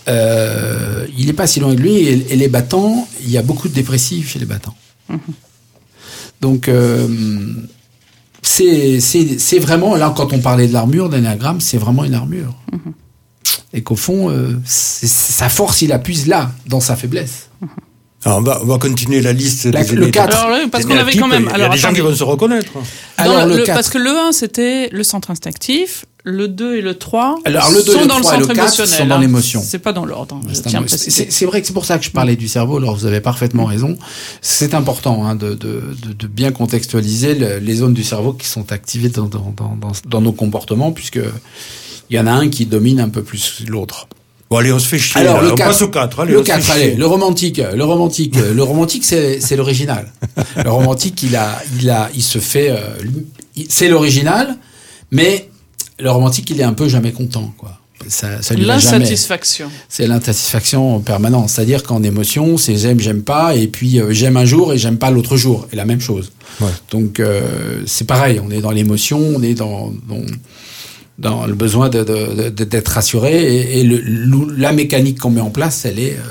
euh, il n'est pas si loin de lui. Et, et les battants, il y a beaucoup de dépressifs chez les battants. Mmh. Donc, euh, c'est, c'est, c'est vraiment, là, quand on parlait de l'armure, d'énéagramme, c'est vraiment une armure. Mmh. Et qu'au fond, euh, c'est, sa force, il appuie là, dans sa faiblesse. Mmh. Alors on, va, on va continuer la liste la, des le quatre. Alors, oui, parce qu'on avait quand même. Il y a des gens qui vont se reconnaître. Alors, le, le parce que le un, c'était le centre instinctif. Le deux et le trois Alors, le deux, sont le dans trois, le centre le quatre émotionnel. sont dans l'émotion. C'est pas dans l'ordre. Hein, c'est, un, c'est, c'est vrai que c'est pour ça que je parlais du cerveau. Alors, vous avez parfaitement raison. C'est important hein, de, de, de, de bien contextualiser le, les zones du cerveau qui sont activées dans, dans, dans, dans, dans nos comportements, puisque il y en a un qui domine un peu plus l'autre. Bon, allez, on se fait chier. Alors, là. le on quatre, passe au quatre. Allez, le on quatre, allez, le romantique, le romantique, le romantique, c'est, c'est l'original. Le romantique, il a, il a, il se fait, euh, il, c'est l'original, mais le romantique, il est un peu jamais content, quoi. Ça, ça lui va jamais. L'insatisfaction. C'est l'insatisfaction permanente. C'est-à-dire qu'en émotion, c'est j'aime, j'aime pas, et puis euh, j'aime un jour et j'aime pas l'autre jour. Et la même chose. Ouais. Donc, euh, c'est pareil. On est dans l'émotion, on est dans, dans dans le besoin de, de, de, d'être rassuré et, et le, le, la mécanique qu'on met en place, elle est,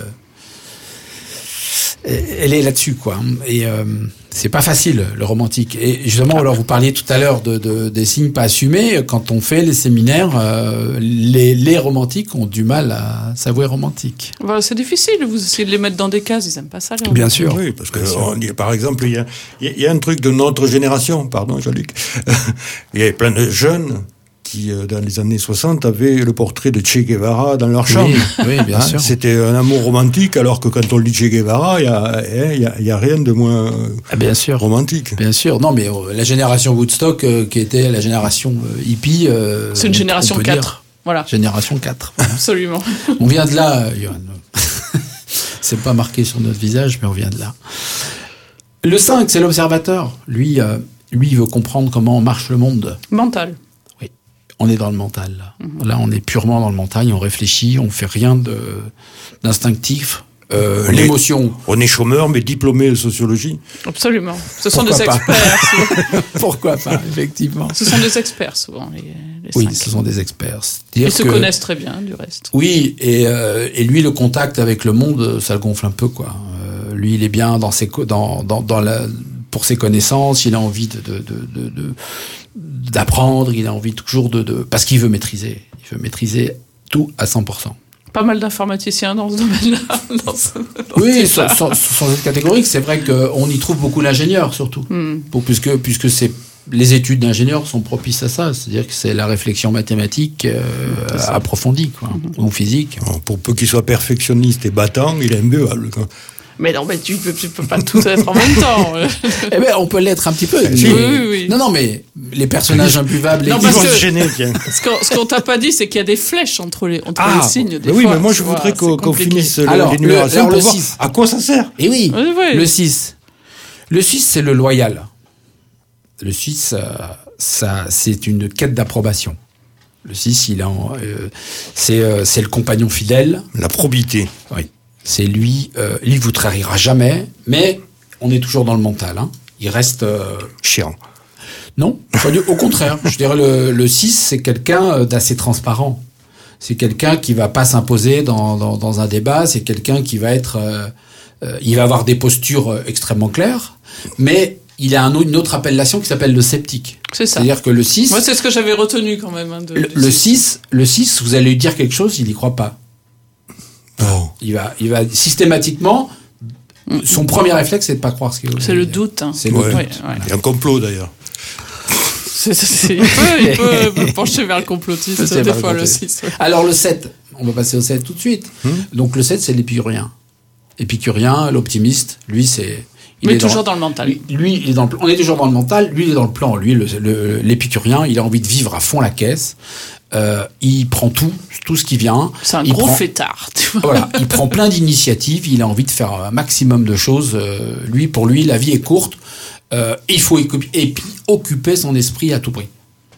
euh, elle est là-dessus, quoi. Et euh, c'est pas facile, le romantique. Et justement, alors vous parliez tout à l'heure de, de des signes pas assumés. Quand on fait les séminaires, euh, les, les romantiques ont du mal à s'avouer romantiques. Voilà, c'est difficile. Vous essayez de les mettre dans des cases, ils aiment pas ça. Les Bien sûr. Oui, parce que on dit, par exemple, il y a, il y a un truc de notre génération. Pardon, Jean-Luc. Il y a plein de jeunes qui, dans les années soixante, avaient le portrait de Che Guevara dans leur chambre. Oui, oui bien hein, sûr. C'était un amour romantique, alors que quand on lit Che Guevara, il y a, il y a, il y a rien de moins ah, bien sûr. romantique. Bien sûr. Non, mais euh, la génération Woodstock, euh, qui était la génération euh, hippie... Euh, c'est une génération quatre. Dire. Voilà. Génération quatre. Voilà. Absolument. On vient de là, Johan. C'est pas marqué sur notre visage, mais on vient de là. Le cinq, c'est l'observateur. Lui, euh, lui, il veut comprendre comment marche le monde. Mental. On est dans le mental. Là. Mmh. là, on est purement dans le mental. On réfléchit, on fait rien de, d'instinctif. Euh, on l'émotion. Est, on est chômeur, mais diplômé de sociologie. Absolument. Ce sont Pourquoi des pas experts. Pourquoi pas, effectivement. Ce sont des experts, souvent, les, les Oui, cinq. ce sont des experts. Ils que, se connaissent très bien, du reste. Oui, et, euh, et lui, le contact avec le monde, ça le gonfle un peu, quoi. Euh, lui, il est bien dans ses, dans, dans, dans la, pour ses connaissances, il a envie de, de, de, de, de d'apprendre, il a envie toujours de, de... Parce qu'il veut maîtriser. Il veut maîtriser tout à cent pour cent. Pas mal d'informaticiens dans ce domaine-là. Dans ce, dans oui, sans, sans, sans être catégorique, c'est vrai qu'on y trouve beaucoup l'ingénieur, surtout. Mm. Pour, puisque, puisque c'est, les études d'ingénieur sont propices à ça. C'est-à-dire que c'est la réflexion mathématique euh, approfondie, quoi, mm-hmm. ou physique. Alors, pour peu qu'il soit perfectionniste et battant, il est imbuvable, quoi. Mais non, mais tu peux, tu peux pas tout être en même temps. Eh ben, on peut l'être un petit peu. Oui, oui, oui. Non, non, mais les personnages imbuvables... Non, les... parce ils vont que se gêner, tiens. Ce qu'on, ce qu'on t'a pas dit, c'est qu'il y a des flèches entre les, entre ah, les signes. Des oui, fois, mais moi, je vois, voudrais qu'on, qu'on finisse alors, l'énumération le, pour voir six. À quoi ça sert? Eh oui, oui, oui. le six. Le six, c'est le loyal. Le six, euh, ça, c'est une quête d'approbation. Le six, il est en, euh, c'est, euh, c'est le compagnon fidèle. La probité. Oui. C'est lui, euh, lui vous trahira jamais, mais on est toujours dans le mental. Hein. Il reste... Euh... chiant. Non, pas du, au contraire. Je dirais le, le six, c'est quelqu'un d'assez transparent. C'est quelqu'un qui va pas s'imposer dans, dans, dans un débat, c'est quelqu'un qui va être... Euh, euh, il va avoir des postures extrêmement claires, mais il a un, une autre appellation qui s'appelle le sceptique. C'est ça. C'est-à-dire que le six... Moi, c'est ce que j'avais retenu quand même. Hein, de, le, le six, le six, vous allez lui dire quelque chose, il n'y croit pas. Oh. Il va, il va systématiquement. Son premier réflexe, c'est de ne pas croire ce qu'il veut. C'est le doute. Hein. C'est le ouais. doute. Ouais, ouais. Il y a un complot d'ailleurs. C'est, c'est, c'est, il, peut, il peut pencher vers le complotiste, c'est des fois le six. Ouais. Alors le sept, on va passer au sept tout de suite. Hum. Donc le sept, c'est l'épicurien. Épicurien, l'optimiste, lui, c'est. Il Mais est toujours dans, dans le mental. Lui, lui, il est dans le, on est toujours dans le mental, lui, il est dans le plan. Lui, le, le, l'épicurien, il a envie de vivre à fond la caisse. Euh, il prend tout, tout ce qui vient. C'est un il gros prend, fêtard. Tu vois. Voilà, il prend plein d'initiatives. Il a envie de faire un maximum de choses. Euh, lui, pour lui, la vie est courte. Euh, il faut écu- et puis occuper son esprit à tout prix.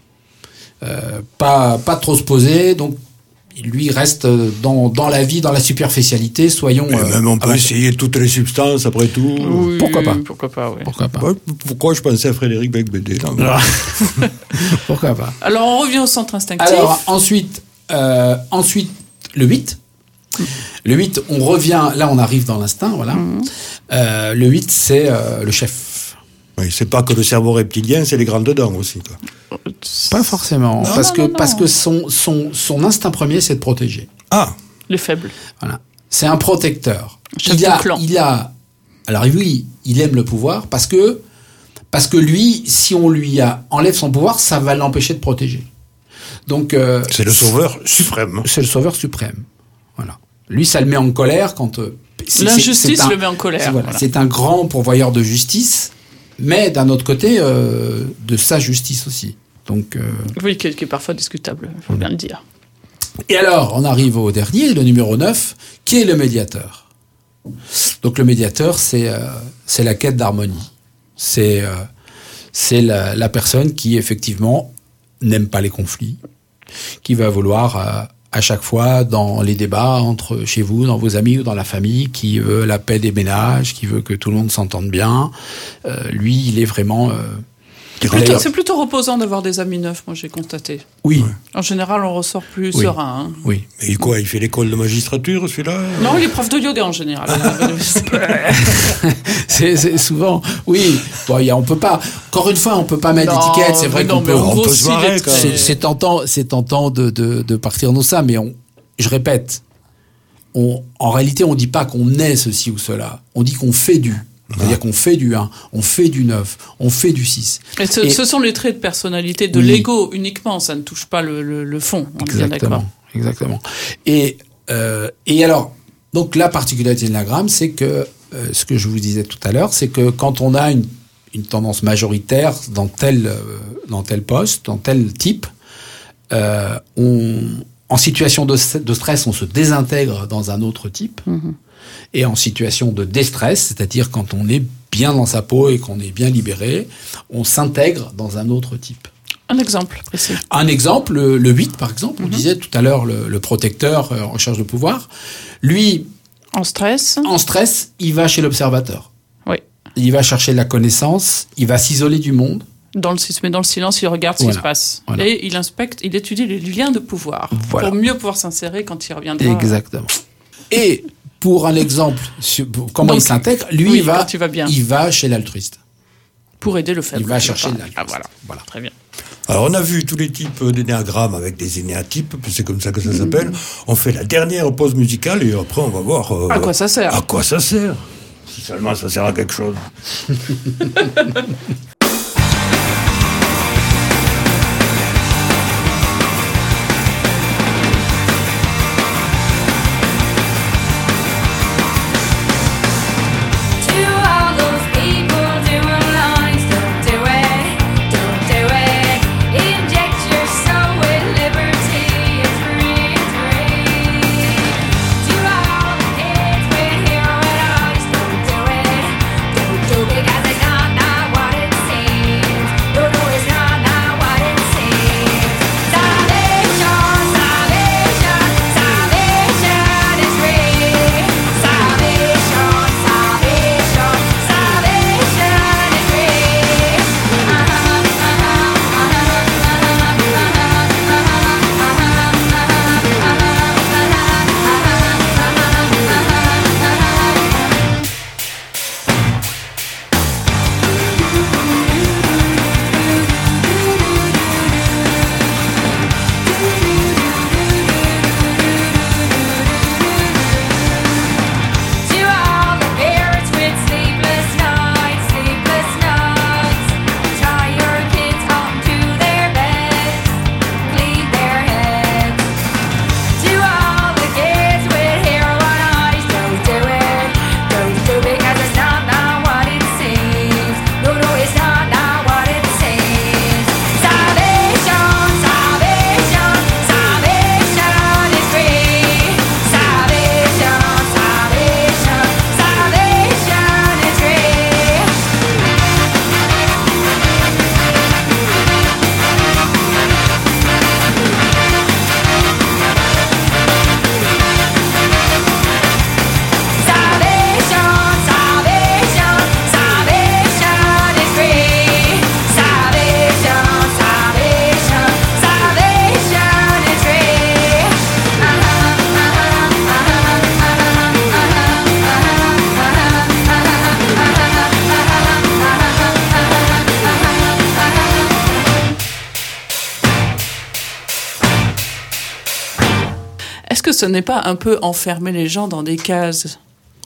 Euh, pas, pas trop se poser. Donc, lui reste dans, dans la vie, dans la superficialité. Soyons. Mais même on peut euh, essayer toutes les substances après tout. Oui, pourquoi pas Pourquoi pas, oui. Pourquoi pas ouais, Pourquoi je pensais à Frédéric Becbédé Pourquoi pas Alors on revient au centre instinctif. Alors ensuite, euh, ensuite le huit. Le huit, on revient, là on arrive dans l'instinct, voilà. Mmh. Euh, le huit, c'est euh, le chef. Oui, c'est pas que le cerveau reptilien, c'est les grandes dents aussi, quoi. Pas forcément, non, parce non, que non, non. parce que son son son instinct premier, c'est de protéger. Ah, Les faibles. Voilà, c'est un protecteur. Chef il de a clan. il a alors oui, il aime le pouvoir parce que parce que lui, si on lui a, enlève son pouvoir, ça va l'empêcher de protéger. Donc euh, c'est le sauveur suprême. C'est le sauveur suprême. Voilà. Lui, ça le met en colère quand euh, c'est, l'injustice c'est un, le met en colère. C'est, voilà, voilà. c'est un grand pourvoyeur de justice, mais d'un autre côté, euh, de sa justice aussi. Donc, euh... oui, qui est, qui est parfois discutable, il faut bien le dire. Et alors, on arrive au dernier, le numéro neuf, qui est le médiateur. Donc, le médiateur, c'est, euh, c'est la quête d'harmonie. C'est, euh, c'est la, la personne qui, effectivement, n'aime pas les conflits, qui va vouloir... Euh, à chaque fois dans les débats entre chez vous, dans vos amis ou dans la famille, qui veut la paix des ménages, qui veut que tout le monde s'entende bien. Euh, lui, il est vraiment... Euh, c'est, plutôt, c'est plutôt reposant d'avoir des amis neufs, moi j'ai constaté. Oui. Ouais. En général, on ressort plus oui. serein. Hein. Oui. Et quoi, il fait l'école de magistrature, celui-là ? Non, il est prof de yoga en général. c'est, c'est souvent... Oui, bon, y a, on peut pas... Encore une fois, on peut pas mettre non, d'étiquette, c'est vrai non, qu'on peut... On peut se marrer, très... c'est, c'est tentant, c'est tentant de, de, de partir dans ça, mais on, je répète, on, en réalité, on dit pas qu'on est ceci ou cela. On dit qu'on fait du... C'est-à-dire qu'on fait du un, on fait du neuf, on fait du six. Et ce, Et ce sont les traits de personnalité de oui. l'ego uniquement, ça ne touche pas le, le, le fond. On exactement, est bien d'accord. Exactement. Et, euh, et alors, donc la particularité de l'anagramme, c'est que, euh, ce que je vous disais tout à l'heure, c'est que quand on a une, une tendance majoritaire dans tel, euh, dans tel poste, dans tel type, euh, on, en situation de, de stress, on se désintègre dans un autre type. Mm-hmm. Et en situation de déstress, c'est-à-dire quand on est bien dans sa peau et qu'on est bien libéré, on s'intègre dans un autre type. Un exemple précis. Un exemple, le, le huit par exemple, mm-hmm. on disait tout à l'heure le, le protecteur euh, en recherche de pouvoir. Lui, en stress, en stress, il va chez l'observateur. Oui. Il va chercher de la connaissance, il va s'isoler du monde. Dans le, mais dans le silence, il regarde ce voilà. qui se passe. Voilà. Et il inspecte, il étudie les liens de pouvoir voilà. pour mieux pouvoir s'insérer quand il reviendra. Exactement. Et pour un exemple, sur, pour, comment Donc, il s'intègre, lui, oui, il, va, va bien. il va chez l'altruiste. Pour aider le faible. Il va chercher l'altruiste. Ah, voilà. voilà. Très bien. Alors, on a vu tous les types d'énéagrammes avec des énéatypes, c'est comme ça que ça s'appelle. Mmh. On fait la dernière pause musicale et après, on va voir... Euh, à quoi ça sert ? À quoi ça sert ? Si seulement ça sert à quelque chose. Because it's not, not what it seems. ce n'est pas un peu enfermer les gens dans des cases ?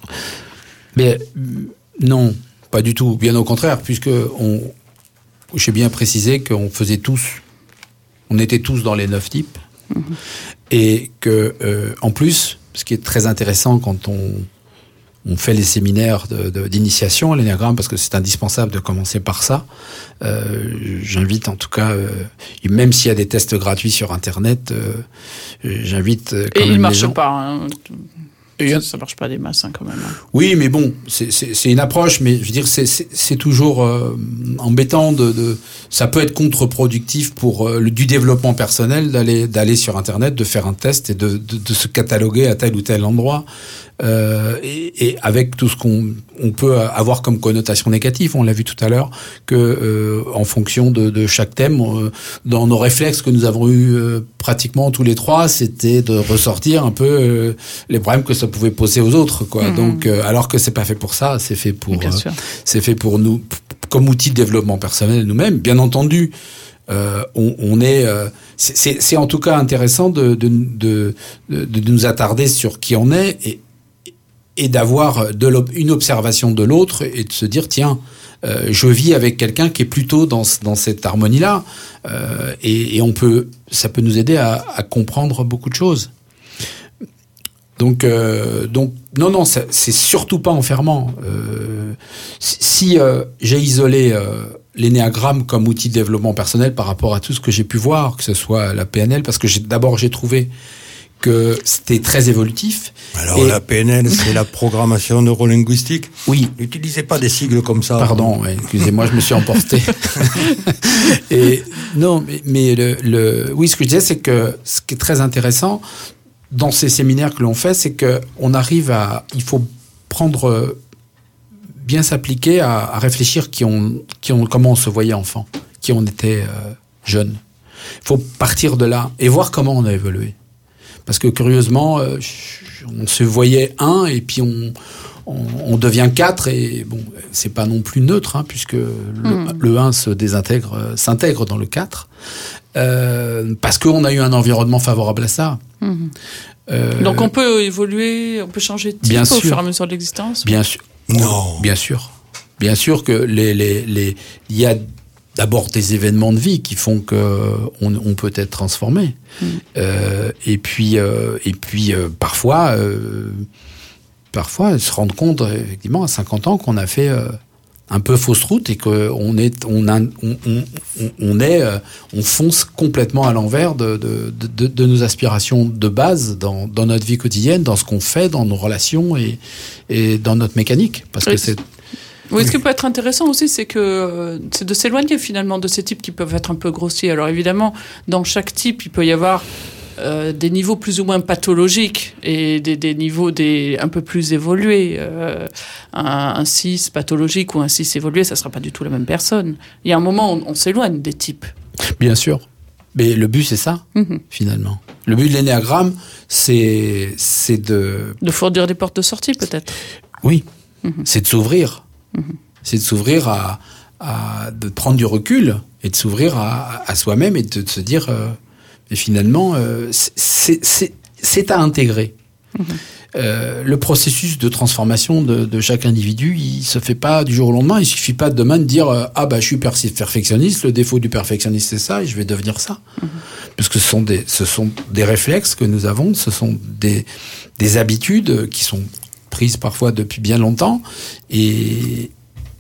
Mais non, pas du tout. Bien au contraire, puisque on, j'ai bien précisé qu'on faisait tous, on était tous dans les neuf types, mmh. et que euh, en plus, ce qui est très intéressant quand on on fait les séminaires de, de, d'initiation à l'énéagramme, parce que c'est indispensable de commencer par ça. Euh, j'invite en tout cas, euh, même s'il y a des tests gratuits sur Internet, euh, j'invite quand et même il marche les gens. pas. Hein. Et ça, ça marche pas des masses hein, quand même. Hein. Oui, mais bon, c'est, c'est, c'est une approche, mais je veux dire, c'est, c'est, c'est toujours euh, embêtant de, de. Ça peut être contre-productif pour euh, le, du développement personnel d'aller d'aller sur Internet, de faire un test et de, de, de se cataloguer à tel ou tel endroit. Euh, et, et avec tout ce qu'on on peut avoir comme connotation négative, on l'a vu tout à l'heure, que euh, en fonction de, de chaque thème, euh, dans nos réflexes que nous avons eu euh, pratiquement tous les trois, c'était de ressortir un peu euh, les problèmes que ça pouvait poser aux autres, quoi. Mmh. Donc, euh, alors que c'est pas fait pour ça, c'est fait pour, euh, c'est fait pour nous, comme outil de développement personnel nous-mêmes, bien entendu. Euh, on, on est, euh, c'est, c'est, c'est en tout cas intéressant de, de, de, de, de nous attarder sur qui on est et et d'avoir de une observation de l'autre et de se dire tiens, euh, je vis avec quelqu'un qui est plutôt dans dans cette harmonie-là, euh, et, et on peut, ça peut nous aider à, à comprendre beaucoup de choses. Donc euh, donc non non, c'est, c'est surtout pas enfermant. Euh, si euh, j'ai isolé euh, l'énéagramme comme outil de développement personnel par rapport à tout ce que j'ai pu voir, que ce soit la P N L, parce que j'ai, d'abord j'ai trouvé que c'était très évolutif. Alors, et la P N L, c'est la programmation neurolinguistique. Oui. N'utilisez pas des sigles comme ça. Pardon, ouais, excusez-moi, je me suis emporté. Et non, mais, mais le, le, oui, ce que je disais, c'est que ce qui est très intéressant dans ces séminaires que l'on fait, c'est que on arrive à, il faut prendre, bien s'appliquer à, à réfléchir qui on, qui on, comment on se voyait enfant, qui on était euh, jeune. Il faut partir de là et voir comment on a évolué. Parce que curieusement, euh, on se voyait un et puis on, on, on devient quatre et bon, c'est pas non plus neutre hein, puisque le, mmh. le un se désintègre, euh, s'intègre dans le quatre euh, parce qu'on a eu un environnement favorable à ça. Mmh. Euh, Donc on peut évoluer, on peut changer de type bien au sûr. Fur et à mesure de l'existence. Bien sûr. Non. Bien sûr. Bien sûr que les les les il y a d'abord des événements de vie qui font que on, on peut être transformé. Mmh. Euh, et puis, euh, et puis euh, parfois, euh, parfois se rendre compte effectivement à cinquante ans qu'on a fait euh, un peu fausse route et qu'on est, on a, on, on, on est, euh, on fonce complètement à l'envers de, de, de, de nos aspirations de base dans, dans notre vie quotidienne, dans ce qu'on fait, dans nos relations et, et dans notre mécanique, parce oui. que c'est Oui, ce qui peut être intéressant aussi, c'est que euh, c'est de s'éloigner finalement de ces types qui peuvent être un peu grossiers. Alors évidemment, dans chaque type, il peut y avoir euh, des niveaux plus ou moins pathologiques et des, des niveaux des, un peu plus évolués. Euh, un, un six pathologique ou un six évolué, ça ne sera pas du tout la même personne. Il y a un moment où on, on s'éloigne des types. Bien sûr. Mais le but, c'est ça, mmh. finalement. Le but de l'énéagramme, c'est, c'est de... De fournir des portes de sortie, peut-être. Oui, mmh. c'est de s'ouvrir. Mmh. C'est de s'ouvrir à, à de prendre du recul et de s'ouvrir à, à soi-même et de, de se dire euh, et finalement euh, c'est, c'est, c'est à intégrer. Mmh. Euh, le processus de transformation de, de chaque individu, il se fait pas du jour au lendemain. Il suffit pas demain de dire euh, ah bah je suis perfectionniste, le défaut du perfectionniste c'est ça et je vais devenir ça. Mmh. Parce que ce sont des ce sont des réflexes que nous avons, ce sont des des habitudes qui sont prise parfois depuis bien longtemps et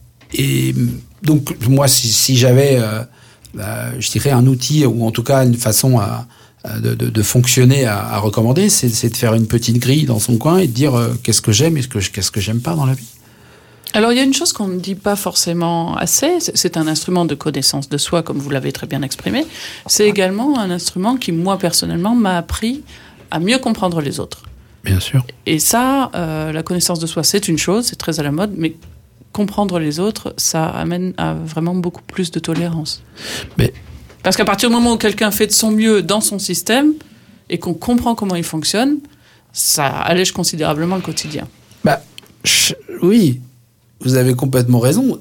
et donc moi si, si j'avais euh, euh, je dirais un outil ou en tout cas une façon à, à de, de, de fonctionner à, à recommander c'est, c'est de faire une petite grille dans son coin et de dire euh, qu'est-ce que j'aime et ce que je, qu'est-ce que j'aime pas dans la vie. Alors, il y a une chose qu'on ne dit pas forcément assez, c'est un instrument de connaissance de soi, comme vous l'avez très bien exprimé. C'est également un instrument qui, moi, personnellement, m'a appris à mieux comprendre les autres. Bien sûr. Et ça, euh, la connaissance de soi, c'est une chose, c'est très à la mode, mais comprendre les autres, ça amène à vraiment beaucoup plus de tolérance. Mais... Parce qu'à partir du moment où quelqu'un fait de son mieux dans son système et qu'on comprend comment il fonctionne, ça allège considérablement le quotidien. Bah, je... oui, vous avez complètement raison.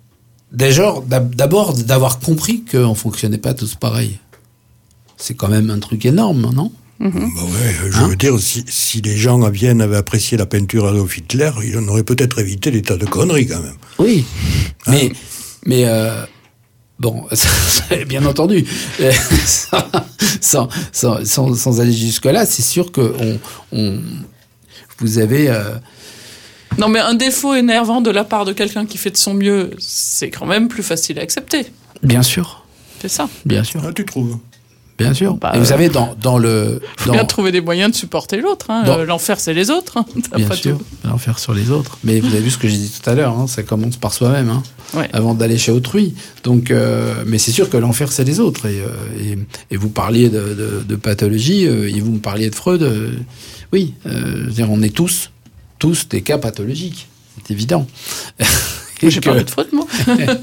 Déjà, d'abord, d'avoir compris qu'on ne fonctionnait pas tous pareil. C'est quand même un truc énorme, non ? Mmh. Bah ouais, je hein veux dire, si, si les gens à Vienne avaient apprécié la peinture d'Adolf Hitler, ils en auraient peut-être évité des tas de conneries quand même. Oui, hein mais, mais euh, bon, bien entendu, sans, sans, sans, sans aller jusque-là, c'est sûr que on, on, vous avez... Euh, non, mais un défaut énervant de la part de quelqu'un qui fait de son mieux, c'est quand même plus facile à accepter. Bien sûr. C'est ça. Bien sûr. Ah, tu trouves ? Bien sûr. Bah, et vous savez, dans, dans le... Il faut dans... bien trouver des moyens de supporter l'autre. Hein. Dans... L'enfer, c'est les autres. Hein. Bien sûr, tout. L'enfer sur les autres. Mais vous avez vu ce que j'ai dit tout à l'heure, hein, ça commence par soi-même, hein, ouais. avant d'aller chez autrui. Donc, euh, mais c'est sûr que l'enfer, c'est les autres. Et, euh, et, et vous parliez de, de, de pathologie, euh, et vous me parliez de Freud. Euh, oui, euh, je veux dire, on est tous, tous des cas pathologiques. C'est évident. J'ai que... parlé de Freud, moi.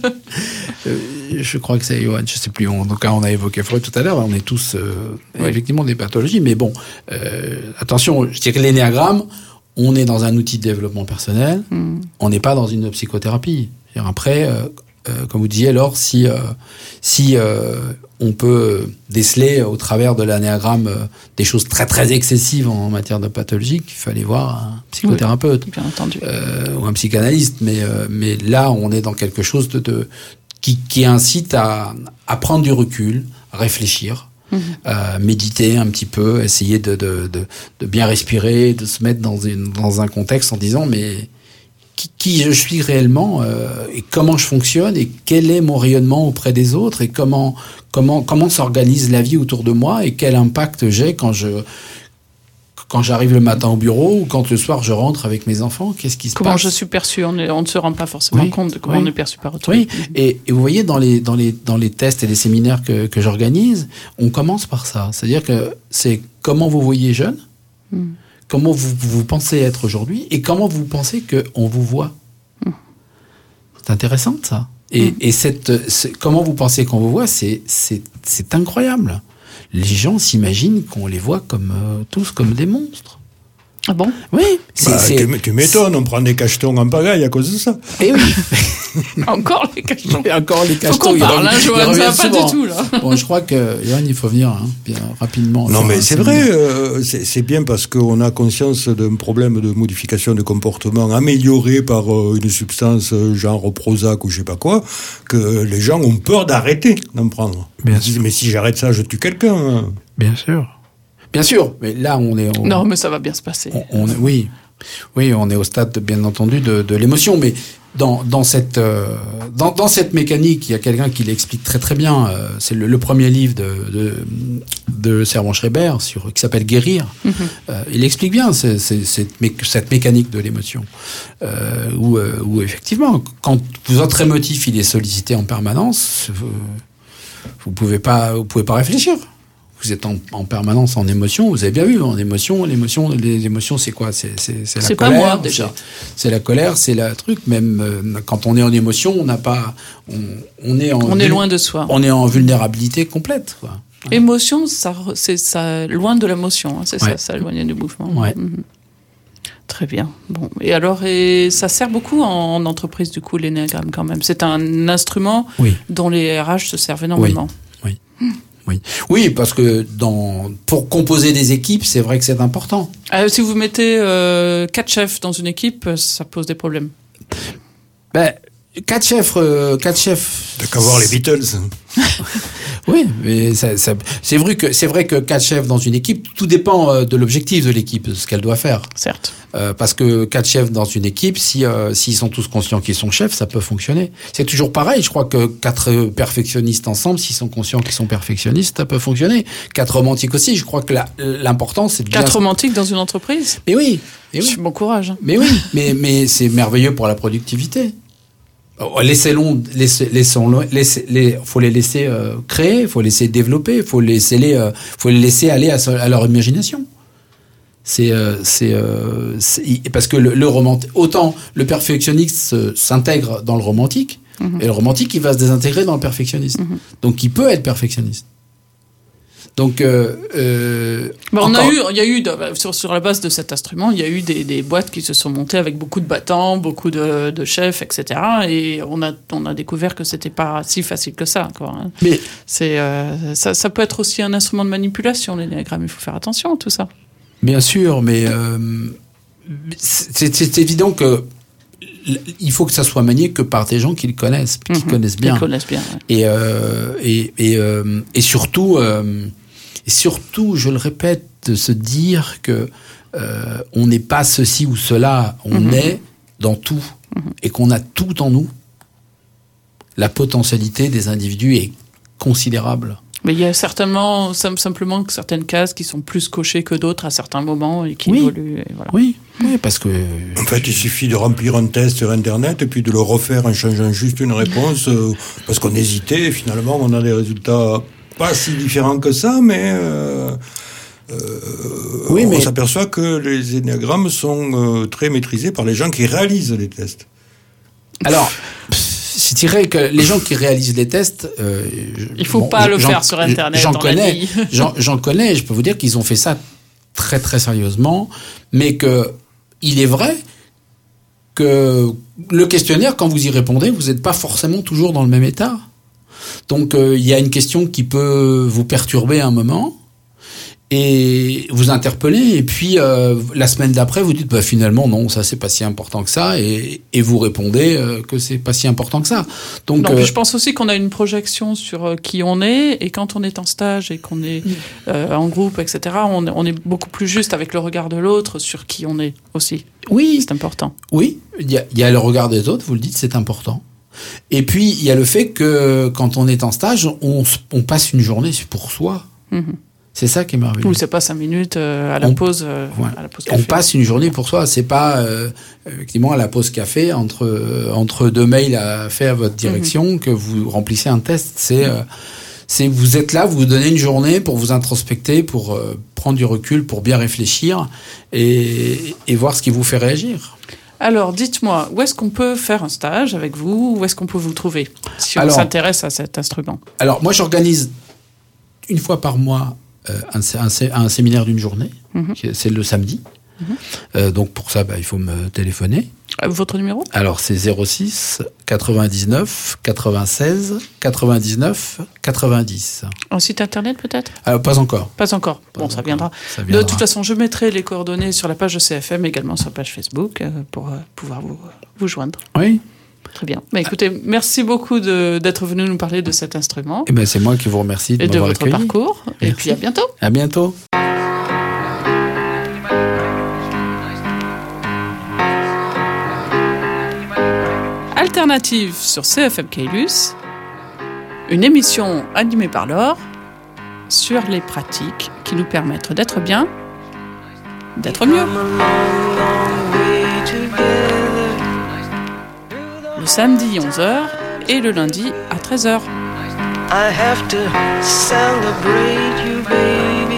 Je crois que c'est Johan, je sais plus. En tout cas, on a évoqué Freud tout à l'heure. On est tous euh, oui. effectivement des pathologies, mais bon, euh, attention. Je dirais que l'énéagramme, on est dans un outil de développement personnel. Mm. On n'est pas dans une psychothérapie. Après, euh, euh, comme vous disiez, alors si euh, si euh, on peut déceler au travers de l'anéagramme euh, des choses très très excessives en matière de pathologie, il fallait voir un psychothérapeute, oui, bien entendu, euh, ou un psychanalyste. Mais euh, mais là, on est dans quelque chose de, de qui, qui incite à, à prendre du recul, à réfléchir, mmh. à méditer un petit peu, essayer de, de, de, de bien respirer, de se mettre dans, une, dans un contexte en disant mais qui, qui je suis réellement euh, et comment je fonctionne et quel est mon rayonnement auprès des autres et comment comment comment s'organise la vie autour de moi et quel impact j'ai quand je quand j'arrive le matin au bureau ou quand le soir je rentre avec mes enfants, qu'est-ce qui se comment passe ? Comment je suis perçu, on, est, on ne se rend pas forcément oui, compte de comment oui. on est perçu par autrui. Oui, et, et vous voyez dans les dans les dans les tests et les séminaires que que j'organise, on commence par ça, c'est-à-dire que c'est comment vous voyez jeune, mm. comment vous vous pensez être aujourd'hui et comment vous pensez que on vous voit. Mm. C'est intéressant ça. Et mm. et cette c'est, comment vous pensez qu'on vous voit, c'est c'est c'est incroyable. Les gens s'imaginent qu'on les voit comme euh, tous comme des monstres. Ah bon ? Oui. C'est, bah, c'est, tu, tu m'étonnes, on prend des cachetons en pagaille à cause de ça. Eh oui. Encore les cachetons. Et encore les cachetons. Faut qu'on parle, hein, Johan, ça va pas du tout, là. Bon, je crois que, Johan, il faut venir, hein, bien rapidement. Non, mais c'est vrai, euh, c'est, c'est bien parce qu'on a conscience d'un problème de modification de comportement amélioré par euh, une substance genre Prozac ou je sais pas quoi, que les gens ont peur d'arrêter d'en prendre. Bien Ils disent, mais si j'arrête ça, je tue quelqu'un. Hein. Bien sûr. Bien sûr, mais là, on est... On, non, mais ça va bien se passer. On, on, oui, oui, on est au stade, bien entendu, de, de l'émotion, mais dans, dans, cette, euh, dans, dans cette mécanique, il y a quelqu'un qui l'explique très très bien, euh, c'est le, le premier livre de, de, de Servan-Schreiber, sur, qui s'appelle « Guérir mm-hmm. ». Euh, il explique bien c'est, c'est, cette, cette mécanique de l'émotion, euh, où, euh, où effectivement, quand votre émotif il est sollicité en permanence, vous vous pouvez pas, vous pouvez pas réfléchir. Vous êtes en, en permanence en émotion. Vous avez bien vu, en émotion, l'émotion, les émotions, c'est quoi ? C'est, c'est, c'est la c'est colère. Pas moi, déjà. C'est, c'est la colère, c'est le truc. Même euh, quand on est en émotion, on n'a pas, on, on est en, on est loin de soi. On est en vulnérabilité complète, quoi. Ouais. Émotion, ça, c'est ça, loin de l'émotion. Hein, c'est ouais. ça, ça éloigne du mouvement. Ouais. Mm-hmm. Très bien. Bon, et alors, et ça sert beaucoup en, en entreprise, du coup, l'énéagramme, quand même. C'est un instrument oui. dont les R H se servent énormément. Oui. oui. Mm. Oui. oui, parce que dans, pour composer des équipes, c'est vrai que c'est important. Euh, si vous mettez euh, quatre chefs dans une équipe, ça pose des problèmes. Ben, quatre chefs, euh, quatre chefs. T'as qu'à voir les Beatles. Oui, mais ça, ça, c'est vrai que c'est vrai que quatre chefs dans une équipe, tout dépend euh, de l'objectif de l'équipe, de ce qu'elle doit faire. Certes. Euh, parce que quatre chefs dans une équipe, si euh, s'ils sont tous conscients qu'ils sont chefs, ça peut fonctionner. C'est toujours pareil. Je crois que quatre perfectionnistes ensemble, s'ils sont conscients qu'ils sont perfectionnistes, ça peut fonctionner. Quatre romantiques aussi. Je crois que la, l'important, c'est de quatre bien... romantiques dans une entreprise. Mais oui. Mais oui. Bon courage. Mais oui. mais mais c'est merveilleux pour la productivité. Laissez-les, laissez, laissons, laissez, les, faut les laisser euh, créer, faut les laisser développer, faut laisser les, euh, faut les laisser aller à, à leur imagination. C'est, euh, c'est, euh, c'est parce que le, le romantique, autant le perfectionniste s'intègre dans le romantique, mm-hmm. et le romantique il va se désintégrer dans le perfectionniste. Mm-hmm. Donc il peut être perfectionniste. Donc, euh, euh, bah, on encore... a eu, il y a eu sur, sur la base de cet instrument, il y a eu des, des boîtes qui se sont montées avec beaucoup de battants, beaucoup de, de chefs, et cetera. Et on a, on a découvert que c'était pas si facile que ça, quoi. Hein. Mais c'est, euh, ça, ça peut être aussi un instrument de manipulation, l'énéagramme. Il faut faire attention à tout ça. Bien sûr, mais euh, c'est, c'est évident que il faut que ça soit manié que par des gens qui le connaissent, qui mmh, connaissent bien. Qui connaissent bien. Ouais. Et, euh, et, et, euh, et surtout, euh, et surtout, je le répète, de se dire que euh, on n'est pas ceci ou cela, on mmh. est dans tout mmh. et qu'on a tout en nous. La potentialité des individus est considérable. Mais il y a certainement, simplement certaines cases qui sont plus cochées que d'autres à certains moments et qui oui. évoluent. Et voilà. Oui, oui, parce que... En fait, il suffit de remplir un test sur Internet et puis de le refaire en changeant juste une réponse euh, parce qu'on hésitait et finalement on a des résultats pas si différents que ça, mais... Euh, euh, oui, on mais... s'aperçoit que les énéagrammes sont euh, très maîtrisés par les gens qui réalisent les tests. Alors... Je dirais que les gens qui réalisent les tests... Euh, il ne faut bon, pas le faire sur Internet. J'en connais, j'en, j'en connais, je peux vous dire qu'ils ont fait ça très très sérieusement, mais que il est vrai que le questionnaire, quand vous y répondez, vous n'êtes pas forcément toujours dans le même état. Donc il euh, y a une question qui peut vous perturber un moment, et vous interpellez, et puis euh, la semaine d'après, vous dites bah, finalement non, ça c'est pas si important que ça, et, et vous répondez euh, que c'est pas si important que ça. Donc, non, euh, puis je pense aussi qu'on a une projection sur euh, qui on est, et quand on est en stage et qu'on est euh, en groupe, et cetera, on, on est beaucoup plus juste avec le regard de l'autre sur qui on est aussi. Oui, c'est important. Oui, il y a, y a le regard des autres, vous le dites, c'est important. Et puis il y a le fait que quand on est en stage, on, on passe une journée pour soi. Mm-hmm. C'est ça qui est merveilleux. Ou c'est pas cinq minutes euh, à la on, pause. Euh, ouais. à la pause café. On passe une journée pour soi. C'est pas euh, effectivement à la pause café entre euh, entre deux mails à faire à votre direction mm-hmm. que vous remplissez un test. C'est mm-hmm. euh, c'est vous êtes là, vous vous donnez une journée pour vous introspecter, pour euh, prendre du recul, pour bien réfléchir et, et voir ce qui vous fait réagir. Alors, dites-moi, où est-ce qu'on peut faire un stage avec vous? Où est-ce qu'on peut vous trouver si on alors, s'intéresse à cet instrument? Alors, moi, j'organise une fois par mois Un, un, un séminaire d'une journée, mm-hmm. c'est le samedi. Mm-hmm. Euh, donc pour ça, bah, il faut me téléphoner. Votre numéro? Alors c'est zéro six quatre-vingt-dix-neuf quatre-vingt-seize quatre-vingt-dix-neuf quatre-vingt-dix. Un site internet peut-être? Alors pas encore. Pas encore. Pas bon, encore. Ça, viendra. ça viendra. De toute façon, je mettrai les coordonnées sur la page de C F M, également sur la page Facebook, euh, pour euh, pouvoir vous, vous joindre. Oui. Très bien. Bah, écoutez, merci beaucoup de, d'être venu nous parler de cet instrument. Et ben, c'est moi qui vous remercie de et m'avoir de votre accueilli. parcours. Merci. Et puis à bientôt. À bientôt. Alternative sur C F M Caylus, une émission animée par Laure sur les pratiques qui nous permettent d'être bien, d'être mieux. Le samedi onze heures et le lundi à treize heures. I have to celebrate you, baby.